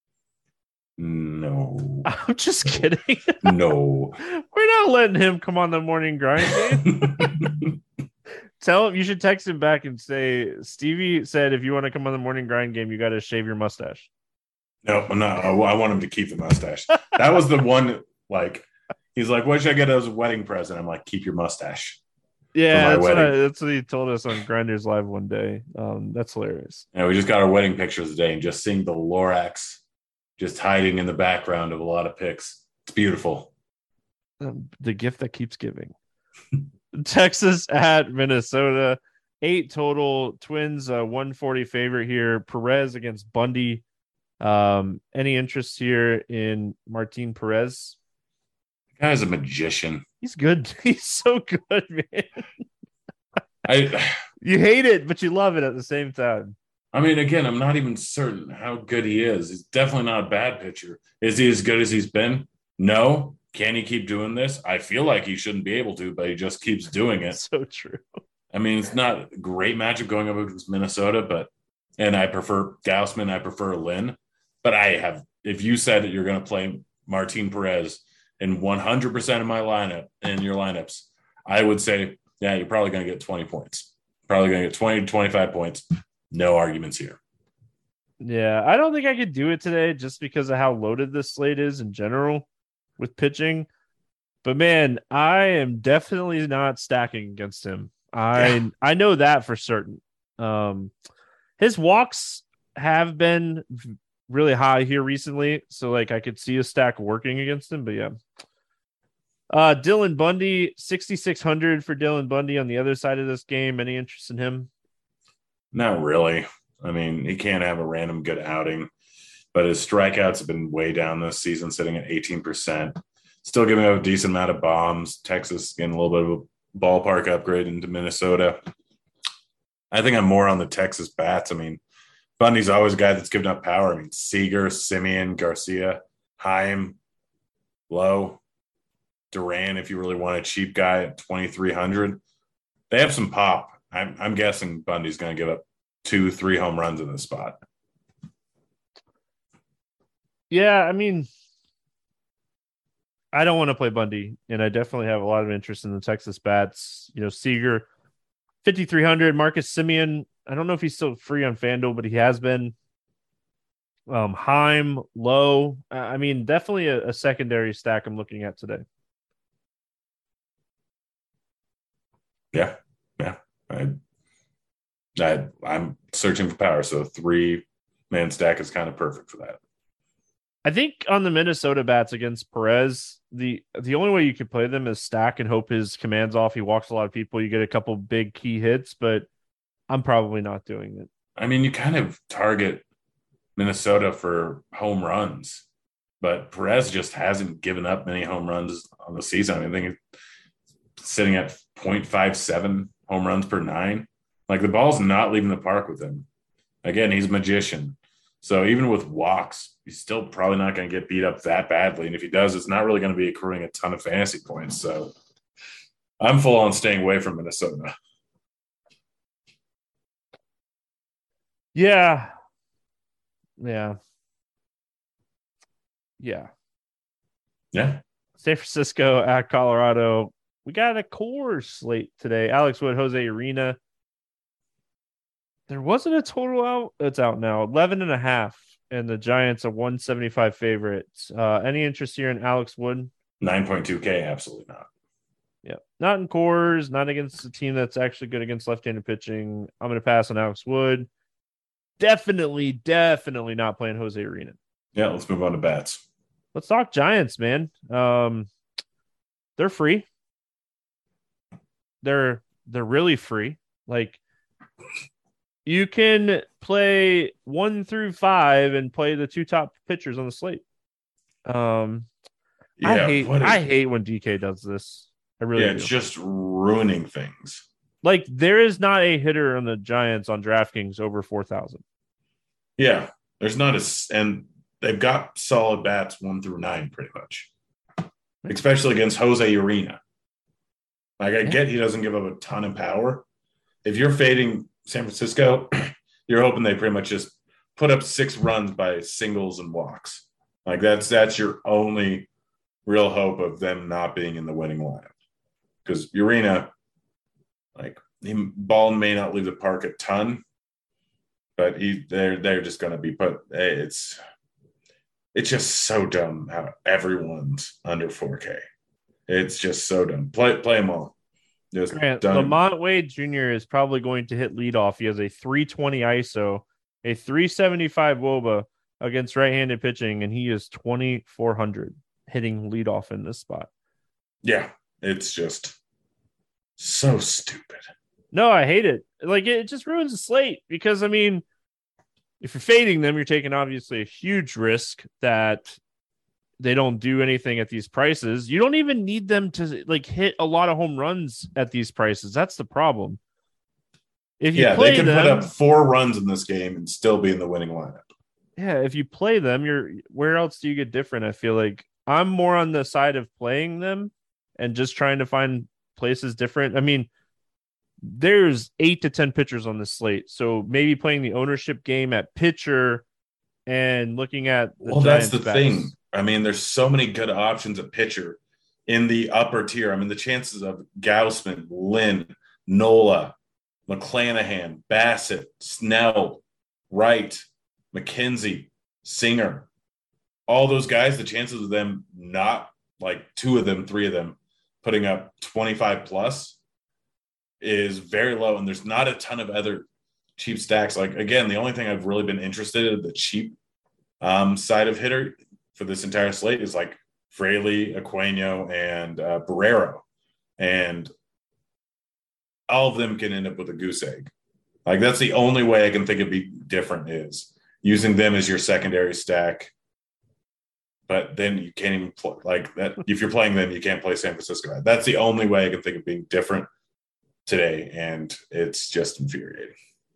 No. I'm just kidding. No. We're not letting him come on the morning grind game. Tell him, you should text him back and say, Stevie said if you want to come on the morning grind game, you got to shave your mustache. No, I'm not. I, I want him to keep the mustache. That was the one. Like, he's like, what should I get as a wedding present? I'm like, keep your mustache. Yeah, that's what, I, that's what he told us on Grinders Live one day. Um, that's hilarious. Yeah, we just got our wedding pictures today and just seeing the Lorax just hiding in the background of a lot of pics. It's beautiful. Um, the gift that keeps giving. Texas at Minnesota. Eight total. Twins, uh, one forty favorite here. Perez against Bundy. Um, any interest here in Martin Perez? The guy's a magician. He's good. He's so good, man. I you hate it, but you love it at the same time. I mean, again, I'm not even certain how good he is. He's definitely not a bad pitcher. Is he as good as he's been? No. Can he keep doing this? I feel like he shouldn't be able to, but he just keeps doing it. So true. I mean, it's not a great matchup going up against Minnesota, but and I prefer Gausman, I prefer Lynn. But I have, if you said that you're going to play Martin Perez in one hundred percent of my lineup, in your lineups, I would say, yeah, you're probably going to get twenty points. Probably going to get twenty to twenty-five points. No arguments here. Yeah, I don't think I could do it today just because of how loaded this slate is in general with pitching. But man, I am definitely not stacking against him. I Yeah. I know that for certain. Um, his walks have been really high here recently, so like I could see a stack working against him. But yeah, uh, Dylan Bundy, sixty-six hundred for Dylan Bundy on the other side of this game. Any interest in him? Not really. I mean, he can't have a random good outing, but his strikeouts have been way down this season, sitting at eighteen percent. Still giving up a decent amount of bombs. Texas getting a little bit of a ballpark upgrade into Minnesota. I think I'm more on the Texas bats. I mean, Bundy's always a guy that's given up power. I mean, Seager, Simeon, Garcia, Heim, Lowe, Duran, if you really want a cheap guy at twenty-three hundred. They have some pop. I'm, I'm guessing Bundy's going to give up two, three home runs in this spot. Yeah, I mean, I don't want to play Bundy, and I definitely have a lot of interest in the Texas bats. You know, Seager, fifty-three hundred. Marcus Simeon, I don't know if he's still free on FanDuel, but he has been. Um, Heim, Lowe. I mean, definitely a, a secondary stack I'm looking at today. Yeah, yeah. I, I, I'm searching for power, so a three-man stack is kind of perfect for that. I think on the Minnesota bats against Perez, the the only way you could play them is stack and hope his command's off. He walks a lot of people. You get a couple big key hits, but I'm probably not doing it. I mean, you kind of target Minnesota for home runs, but Perez just hasn't given up many home runs on the season. I mean, I think it's sitting at point five seven home runs per nine. Like, the ball's not leaving the park with him. Again, he's a magician. So even with walks, he's still probably not going to get beat up that badly. And if he does, it's not really going to be accruing a ton of fantasy points. So I'm full on staying away from Minnesota. Yeah. Yeah. Yeah. Yeah. San Francisco at Colorado. We got a core slate today. Alex Wood, Jose Urena. There wasn't a total out. It's out now. eleven and a half. And the Giants are one seventy-five favorites. Uh, any interest here in Alex Wood? nine point two K, absolutely not. Yeah. Not in cores, not against a team that's actually good against left-handed pitching. I'm going to pass on Alex Wood. Definitely, definitely not playing Jose Urena. Yeah, let's move on to bats. Let's talk Giants, man. Um, they're free. They're they're really free. Like, you can play one through five and play the two top pitchers on the slate. Um, Yeah, I hate what is- I hate when D K does this. I really yeah, do. it's just ruining things. Like, there is not a hitter on the Giants on DraftKings over four thousand. Yeah, there's not a s- and they've got solid bats one through nine, pretty much, especially against Jose Urena. Like, I Yeah. get he doesn't give up a ton of power. If you're fading San Francisco, you're hoping they pretty much just put up six runs by singles and walks. Like, that's that's your only real hope of them not being in the winning lineup. Because Urena, like, he ball may not leave the park a ton, but he they're they're just going to be put. It's it's just so dumb how everyone's under four K. It's just so dumb. Play play them all. Just Grant, done. Lamont Wade Junior is probably going to hit leadoff. He has a three twenty I S O, a three seventy-five W O B A against right-handed pitching, and he is twenty-four hundred hitting leadoff in this spot. Yeah, it's just so stupid. No, I hate it. Like, it just ruins the slate because, I mean, if you're fading them, you're taking obviously a huge risk that they don't do anything at these prices. You don't even need them to, like, hit a lot of home runs at these prices. That's the problem. If you Yeah, play they can them, put up four runs in this game and still be in the winning lineup. yeah, if you play them, you're where else do you get different? I feel like I'm more on the side of playing them and just trying to find places different. I mean, there's eight to ten pitchers on this slate, so maybe playing the ownership game at pitcher and looking at the Well, Giants that's the bats. thing. I mean, there's so many good options at pitcher in the upper tier. I mean, the chances of Gausman, Lynn, Nola, McClanahan, Bassett, Snell, Wright, McKenzie, Singer, all those guys, the chances of them not like two of them, three of them putting up twenty-five plus is very low. And there's not a ton of other cheap stacks. Like, again, the only thing I've really been interested in the cheap um, side of hitter for this entire slate is like Fraley, Aquino, and uh, Barrero. And all of them can end up with a goose egg. Like, that's the only way I can think it'd be different is using them as your secondary stack. But then you can't even play like that. If you're playing them, you can't play San Francisco. That's the only way I can think of being different today. And it's just infuriating.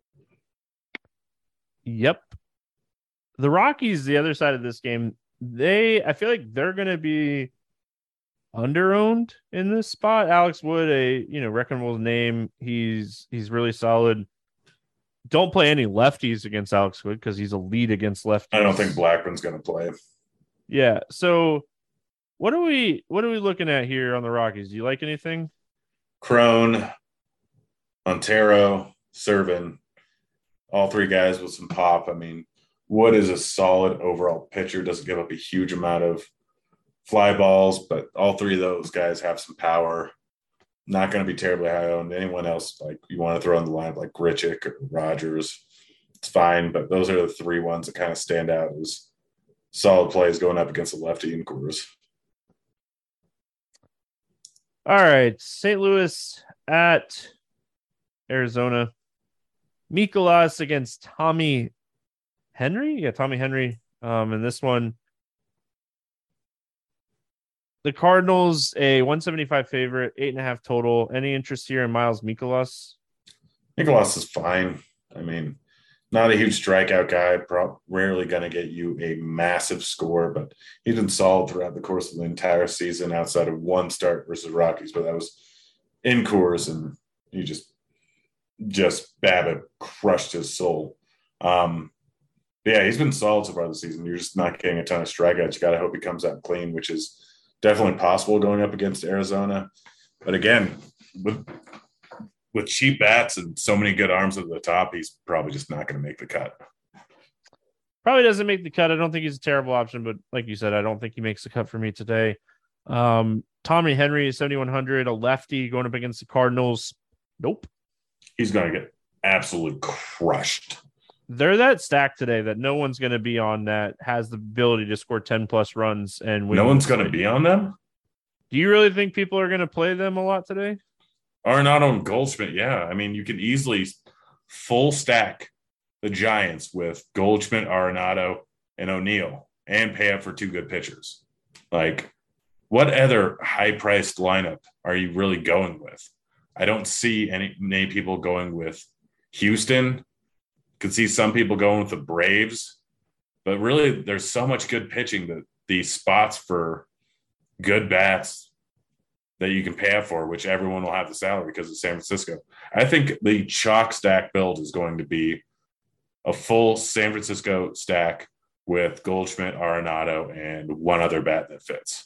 Yep. The Rockies, the other side of this game, they, I feel like they're going to be underowned in this spot. Alex Wood, a, you know, reckonable name. He's, he's really solid. Don't play any lefties against Alex Wood because he's a lead against lefties. I don't think Blackman's going to play. Yeah. So what are we, what are we looking at here on the Rockies? Do you like anything? Crone, Montero, Servin, all three guys with some pop. I mean, Wood is a solid overall pitcher, doesn't give up a huge amount of fly balls, but all three of those guys have some power. Not going to be terribly high owned. Anyone else, like you want to throw in the line like Grichuk or Rogers, it's fine, but those are the three ones that kind of stand out as solid plays going up against the lefty in Coors. All right, Saint Louis at Arizona. Mikolas against Tommy Henry. Yeah, Tommy Henry. Um, in this one, the Cardinals, a one seventy-five favorite, eight and a half total. Any interest here in Miles Mikolas? Mikolas is fine. I mean, not a huge strikeout guy, probably rarely going to get you a massive score, but he's been solid throughout the course of the entire season outside of one start versus Rockies, but that was in Coors, and he just, just Babbitt crushed his soul. Um, yeah, he's been solid so far this season. You're just not getting a ton of strikeouts. You got to hope he comes out clean, which is definitely possible going up against Arizona. But again, with with cheap bats and so many good arms at the top, he's probably just not going to make the cut. Probably doesn't make the cut. I don't think he's a terrible option, but like you said, I don't think he makes the cut for me today. Um, Tommy Henry is seventy-one hundred, a lefty going up against the Cardinals. Nope. He's going to get absolutely crushed. They're that stack today that no one's going to be on that has the ability to score ten plus runs and win. No one's going to be on them? Do you really think people are going to play them a lot today? Arenado and Goldschmidt, yeah. I mean, you can easily full stack the Giants with Goldschmidt, Arenado, and O'Neill and pay up for two good pitchers. Like, what other high-priced lineup are you really going with? I don't see any many people going with Houston. Could see some people going with the Braves, but really there's so much good pitching that these spots for good bats that you can pay up for, which everyone will have the salary because of San Francisco. I think the chalk stack build is going to be a full San Francisco stack with Goldschmidt, Arenado, and one other bat that fits.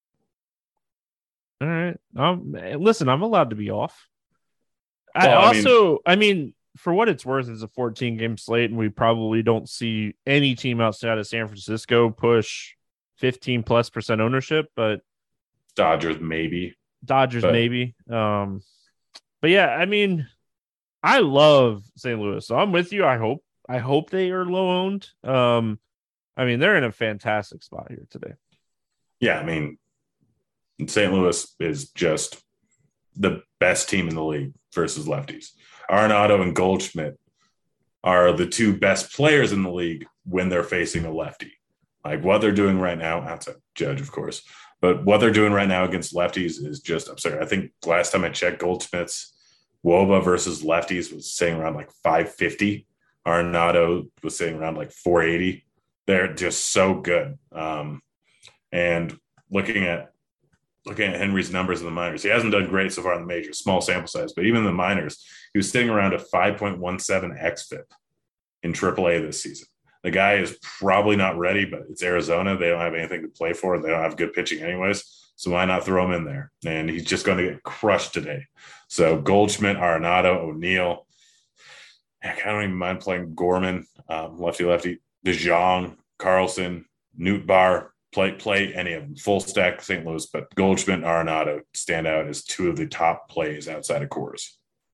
All right. Um, listen, I'm allowed to be off. Well, I I also, mean, I mean, for what it's worth, it's a fourteen game slate, and we probably don't see any team outside of San Francisco push fifteen plus percent ownership, but Dodgers maybe. Dodgers but, maybe. Um, but yeah, I mean, I love Saint Louis, so I'm with you. I hope, I hope they are low owned. Um, I mean, they're in a fantastic spot here today. Yeah, I mean, Saint Louis is just the best team in the league versus lefties. Arenado and Goldschmidt are the two best players in the league when they're facing a lefty. Like what they're doing right now, outside Judge, of course, but what they're doing right now against lefties is just absurd. I think last time I checked, Goldschmidt's W O B A versus lefties was sitting around like five fifty. Arenado was sitting around like four eighty. They're just so good. Um, and looking at looking at Henry's numbers in the minors, he hasn't done great so far in the majors, small sample size, but even in the minors, he was sitting around a five point one seven xFIP in triple A this season. The guy is probably not ready, but it's Arizona. They don't have anything to play for. They don't have good pitching anyways. So why not throw him in there? And he's just going to get crushed today. So Goldschmidt, Arenado, O'Neill. Heck, I don't even mind playing Gorman, um, lefty-lefty, DeJong, Carlson, Newt Bar. play play any of them. Full stack Saint Louis, but Goldschmidt and Arenado stand out as two of the top plays outside of Coors.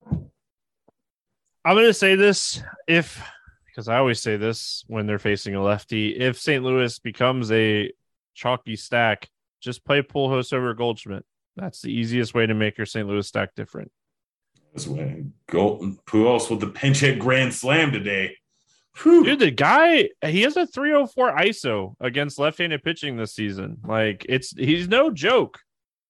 I'm going to say this if, because I always say this when they're facing a lefty, if Saint Louis becomes a chalky stack, just play Pujols over Goldschmidt. That's the easiest way to make your Saint Louis stack different. This way, Gold Pujols with the pinch hit grand slam today. Whew. Dude, the guy, he has a three oh four I S O against left-handed pitching this season. Like, it's he's no joke.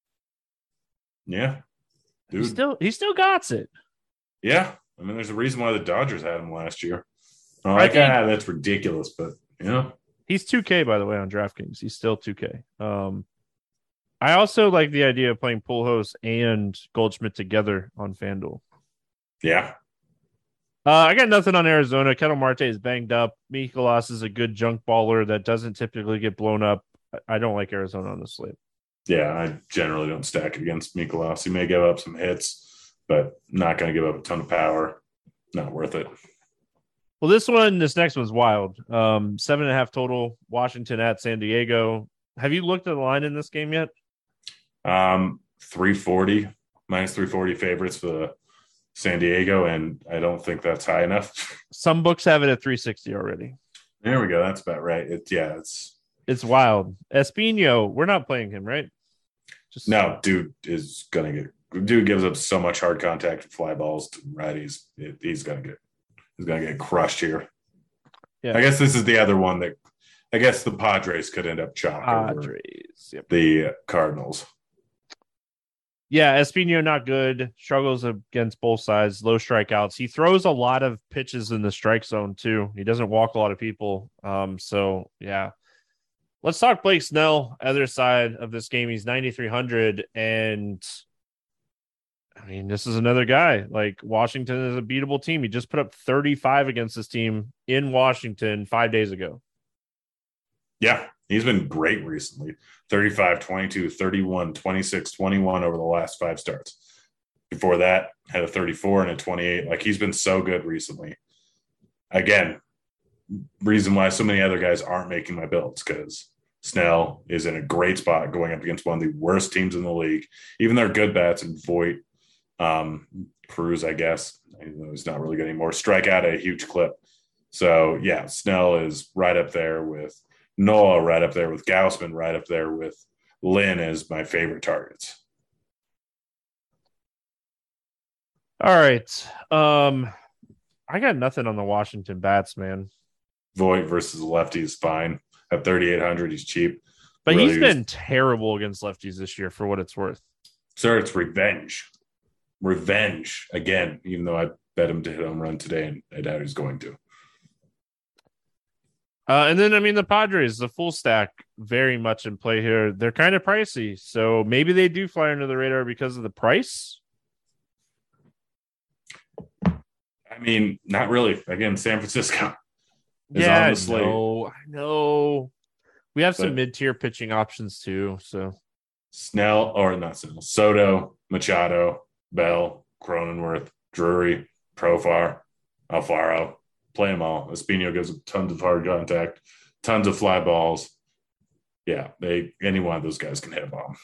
Yeah. Dude. He still he still got it. Yeah. I mean, there's a reason why the Dodgers had him last year. Oh, I like, think- ah, that's ridiculous, but you know. He's two K, by the way, on DraftKings. He's still two K. Um, I also like the idea of playing Pujols and Goldschmidt together on FanDuel. Yeah. Uh, I got nothing on Arizona. Ketel Marte is banged up. Mikolas is a good junk baller that doesn't typically get blown up. I don't like Arizona on the slate. Yeah, I generally don't stack it against Mikolas. He may give up some hits, but not going to give up a ton of power. Not worth it. Well, this one, this next one's wild. Um, seven and a half total. Washington at San Diego. Have you looked at the line in this game yet? Um, three forty, minus three forty favorites for the San Diego, and I don't think that's high enough. Some books have it at three sixty already. There we go. That's about right. It, yeah, it's It's wild. Espino, we're not playing him, right? Just no dude is gonna get. Dude gives up so much hard contact and fly balls to righties. It, he's gonna get. He's gonna get crushed here. Yeah. I guess this is the other one that. I guess the Padres could end up chalk over Padres. Yep. the Cardinals. Yeah, Espino not good. Struggles against both sides. Low strikeouts. He throws a lot of pitches in the strike zone too. He doesn't walk a lot of people. Um, so yeah. Let's talk Blake Snell. Other side of this game, he's ninety-three hundred, and I mean, this is another guy. Like, Washington is a beatable team. He just put up thirty-five against this team in Washington five days ago. Yeah, he's been great recently. thirty-five, twenty-two, thirty-one, twenty-six, twenty-one over the last five starts. Before that, had a thirty-four and a twenty-eight. Like, he's been so good recently. Again, reason why so many other guys aren't making my builds, because Snell is in a great spot going up against one of the worst teams in the league. Even their good bats and Voit, um, Cruz, I guess, he's not really getting more, strike out at a huge clip. So, yeah, Snell is right up there with Noah, right up there with Gausman, right up there with Lynn as my favorite targets. All right. Um, I got nothing on the Washington bats, man. Voit versus lefty is fine. At thirty-eight hundred, he's cheap. But Really, he's been terrible against lefties this year, for what it's worth. Sir, it's revenge. Revenge again, even though I bet him to hit a home run today, and I doubt he's going to. Uh, and then, I mean, the Padres, the full stack, very much in play here. They're kind of pricey, so maybe they do fly under the radar because of the price. I mean, not really. Again, San Francisco is Yeah, on I the slate. know, I know. We have some But- mid-tier pitching options too, so Snell, or not Snell, Soto, Machado, Bell, Cronenworth, Drury, Profar, Alfaro. Play them all. Espino gives up tons of hard contact, tons of fly balls. Yeah, they any one of those guys can hit a bomb.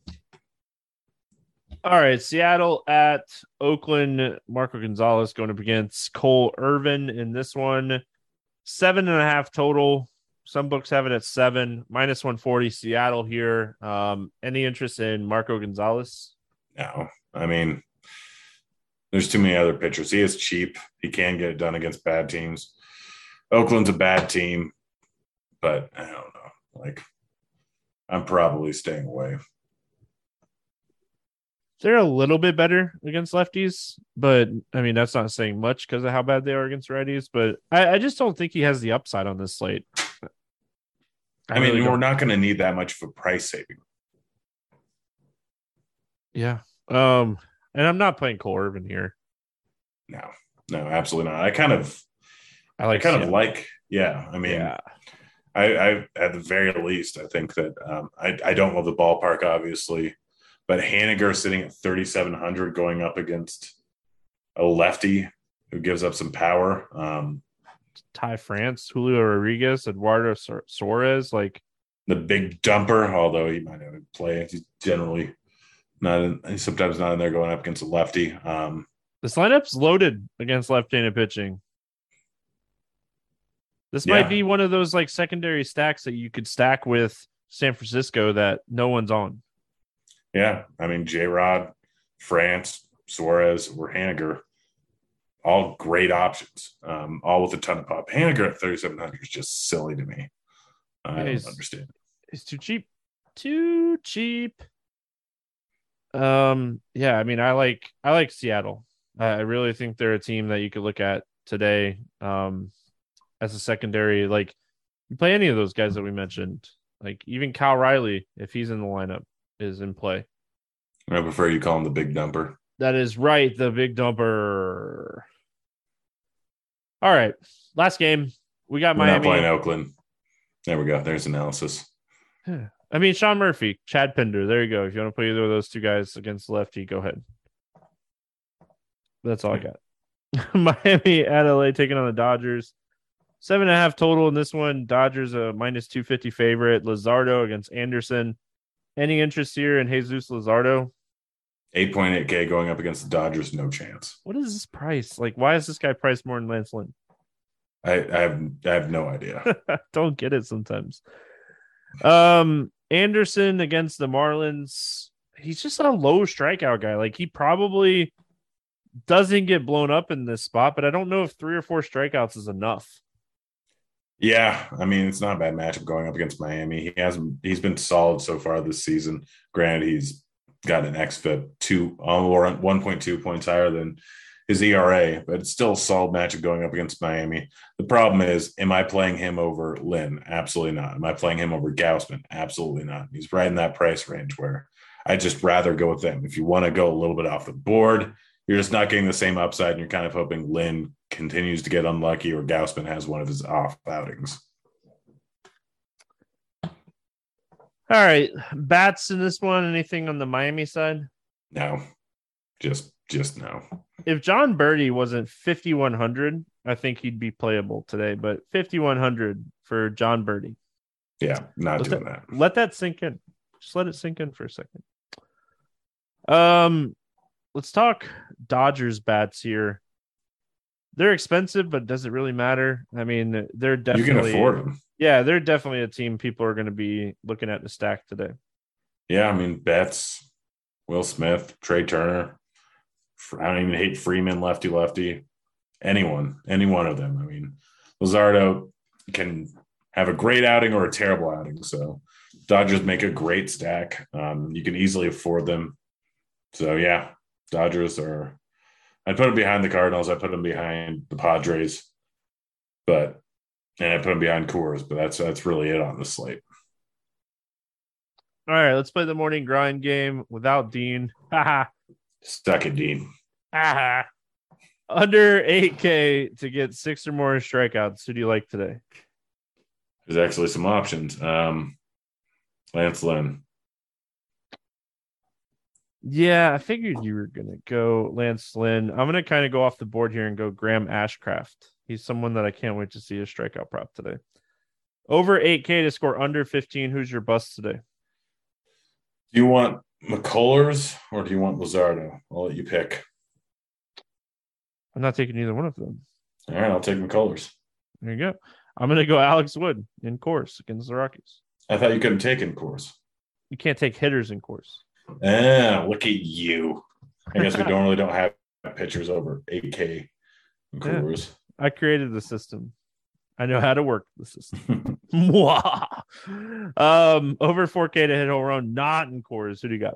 all right. Seattle at Oakland. Marco Gonzalez going up against Cole Irvin in this one. Seven and a half total. Some books have it at seven. Minus one forty. Seattle here. Um, any interest in Marco Gonzalez? No, I mean, there's too many other pitchers. He is cheap. He can get it done against bad teams. Oakland's a bad team, but I don't know. Like, I'm probably staying away. They're a little bit better against lefties, but I mean, that's not saying much because of how bad they are against righties. But I, I just don't think he has the upside on this slate. I, mean, really we're don't. not going to need that much of a price saving. Yeah. Um, and I'm not playing Cole Irvin here. No, no, absolutely not. I kind of, I I like kind of Seattle. like, yeah. I mean, Yeah. I, I at the very least, I think that um, I, I don't love the ballpark, obviously, but Haniger sitting at thirty-seven hundred going up against a lefty who gives up some power. Um, Ty France, Julio Rodriguez, Eduardo Suarez. Like, the big dumper, although he might have play. He's generally not in, he's sometimes not in there going up against a lefty. Um, This lineup's loaded against left-handed pitching. This Yeah. might be one of those like secondary stacks that you could stack with San Francisco that no one's on. yeah, I mean, J-Rod, France, Suarez, or Haniger, all great options, um, all with a ton of pop. Haniger at thirty-seven hundred is just silly to me. I Yeah, don't he's- understand. It's too cheap. Too cheap. Um, yeah, I mean, I like I like Seattle. I I really think they're a team that you could look at today. Um, as a secondary, like you play any of those guys that we mentioned, like even Kyle Riley, if he's in the lineup, is in play. I prefer you call him the big dumper. That is right, the big dumper. All right, last game. We got We're not Miami. playing Oakland. There we go. There's analysis. I mean, Sean Murphy, Chad Pinder. There you go. If you want to play either of those two guys against the lefty, go ahead. That's all I got. Miami at L A taking on the Dodgers. Seven and a half total in this one. Dodgers a minus two fifty favorite. Luzardo against Anderson. Any interest here in Jesus Luzardo? eight point eight K going up against the Dodgers. No chance. What is this price? Like, why is this guy priced more than Lance Lynn? I, I have I have no idea. Don't get it sometimes. Um, Anderson against the Marlins. He's just a low strikeout guy. Like he probably doesn't get blown up in this spot, but I don't know if three or four strikeouts is enough. Yeah, I mean, it's not a bad matchup going up against Miami. He hasn't he's been solid so far this season. Granted, he's got an xFIP two or one point two points higher than his E R A, but it's still a solid matchup going up against Miami. The problem is, am I playing him over Lynn? Absolutely not. Am I playing him over Gausman? Absolutely not. He's right in that price range where I'd just rather go with them. If you want to go a little bit off the board, you're just not getting the same upside, and you're kind of hoping Lynn continues to get unlucky or Gausman has one of his off outings. All right. Bats in this one. Anything on the Miami side? No, just just no. If John Birdie wasn't fifty-one hundred, I think he'd be playable today, but fifty-one hundred for John Birdie. Yeah, not Let doing that, that. let that sink in. Just let it sink in for a second. Um, let's talk Dodgers bats here. They're expensive, but does it really matter? I mean, they're You definitely can afford them. Yeah, they're definitely a team people are going to be looking at the stack today. Yeah, I mean, Betts, Will Smith, Trey Turner. I don't even hate Freeman, lefty lefty. Anyone, any one of them. I mean, Luzardo can have a great outing or a terrible outing. So Dodgers make a great stack. Um, you can easily afford them. So yeah, Dodgers are. I put them behind the Cardinals. I put them behind the Padres, but and I put them behind Coors. But that's that's really it on the slate. All right, let's play the morning grind game without Dean. Haha. Stuck it, Dean. Haha. Under eight K to get six or more strikeouts. Who do you like today? There's actually some options. Um, Lance Lynn. Yeah, I figured you were going to go Lance Lynn. I'm going to kind of go off the board here and go Graham Ashcraft. He's someone that I can't wait to see a strikeout prop today. Over eight K to score under fifteen. Who's your bust today? Do you want McCullers or do you want Luzardo? I'll let you pick. I'm not taking either one of them. All right, I'll take McCullers. There you go. I'm going to go Alex Wood in course against the Rockies. I thought you couldn't take in course. You can't take hitters in course. Ah, look at you. I guess we normally don't have pitchers over eight K in Yeah. Coors. I created the system. I know how to work the system. Mwah. um, over four K to hit home run, not in Coors. Who do you got?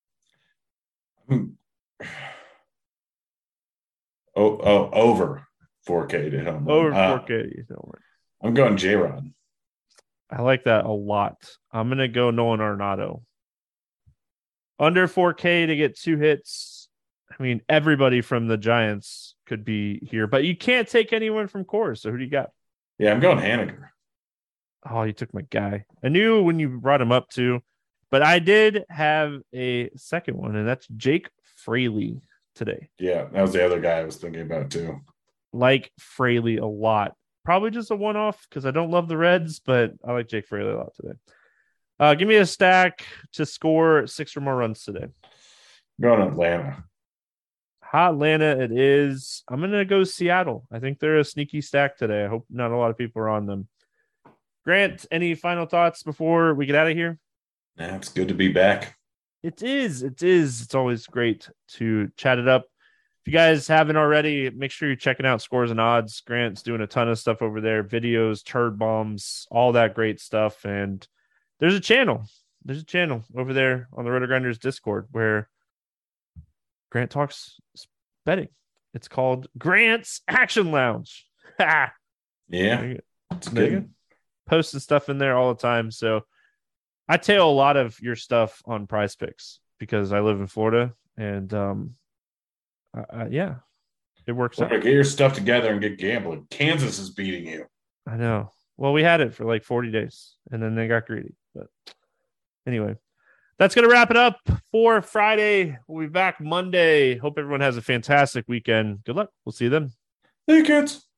Oh, oh, over four K to home. Over Uh, four K to hit home run. I'm going J-Rod. I like that a lot. I'm going to go Nolan Arenado. Under four K to get two hits. I mean, everybody from the Giants could be here, but you can't take anyone from Coors. So who do you got? Yeah, I'm going Haniger. Oh, you took my guy. I knew when you brought him up too, but I did have a second one, and that's Jake Fraley today. Yeah, that was the other guy I was thinking about too. Like Fraley a lot. Probably just a one-off because I don't love the Reds, but I like Jake Fraley a lot today. Uh, give me a stack to score six or more runs today. Going Atlanta. Hot Atlanta it is. I'm going to go Seattle. I think they're a sneaky stack today. I hope not a lot of people are on them. Grant, any final thoughts before we get out of here? Nah, it's good to be back. It is. It is. It's always great to chat it up. If you guys haven't already, make sure you're checking out Scores and Odds. Grant's doing a ton of stuff over there. Videos, turd bombs, all that great stuff. And there's a channel. There's a channel over there on the Roto Grinders Discord where Grant talks betting. It's called Grant's Action Lounge. Yeah, it's good. Posting stuff in there all the time. So I tail a lot of your stuff on Prize Picks because I live in Florida, and um, uh, yeah, it works well, out. Get your stuff together and get gambling. Kansas is beating you. I know. Well, we had it for like forty days, and then they got greedy. But anyway. That's going to wrap it up for Friday. We'll be back Monday. Hope everyone has a fantastic weekend. Good luck. We'll see you then. Hey, kids.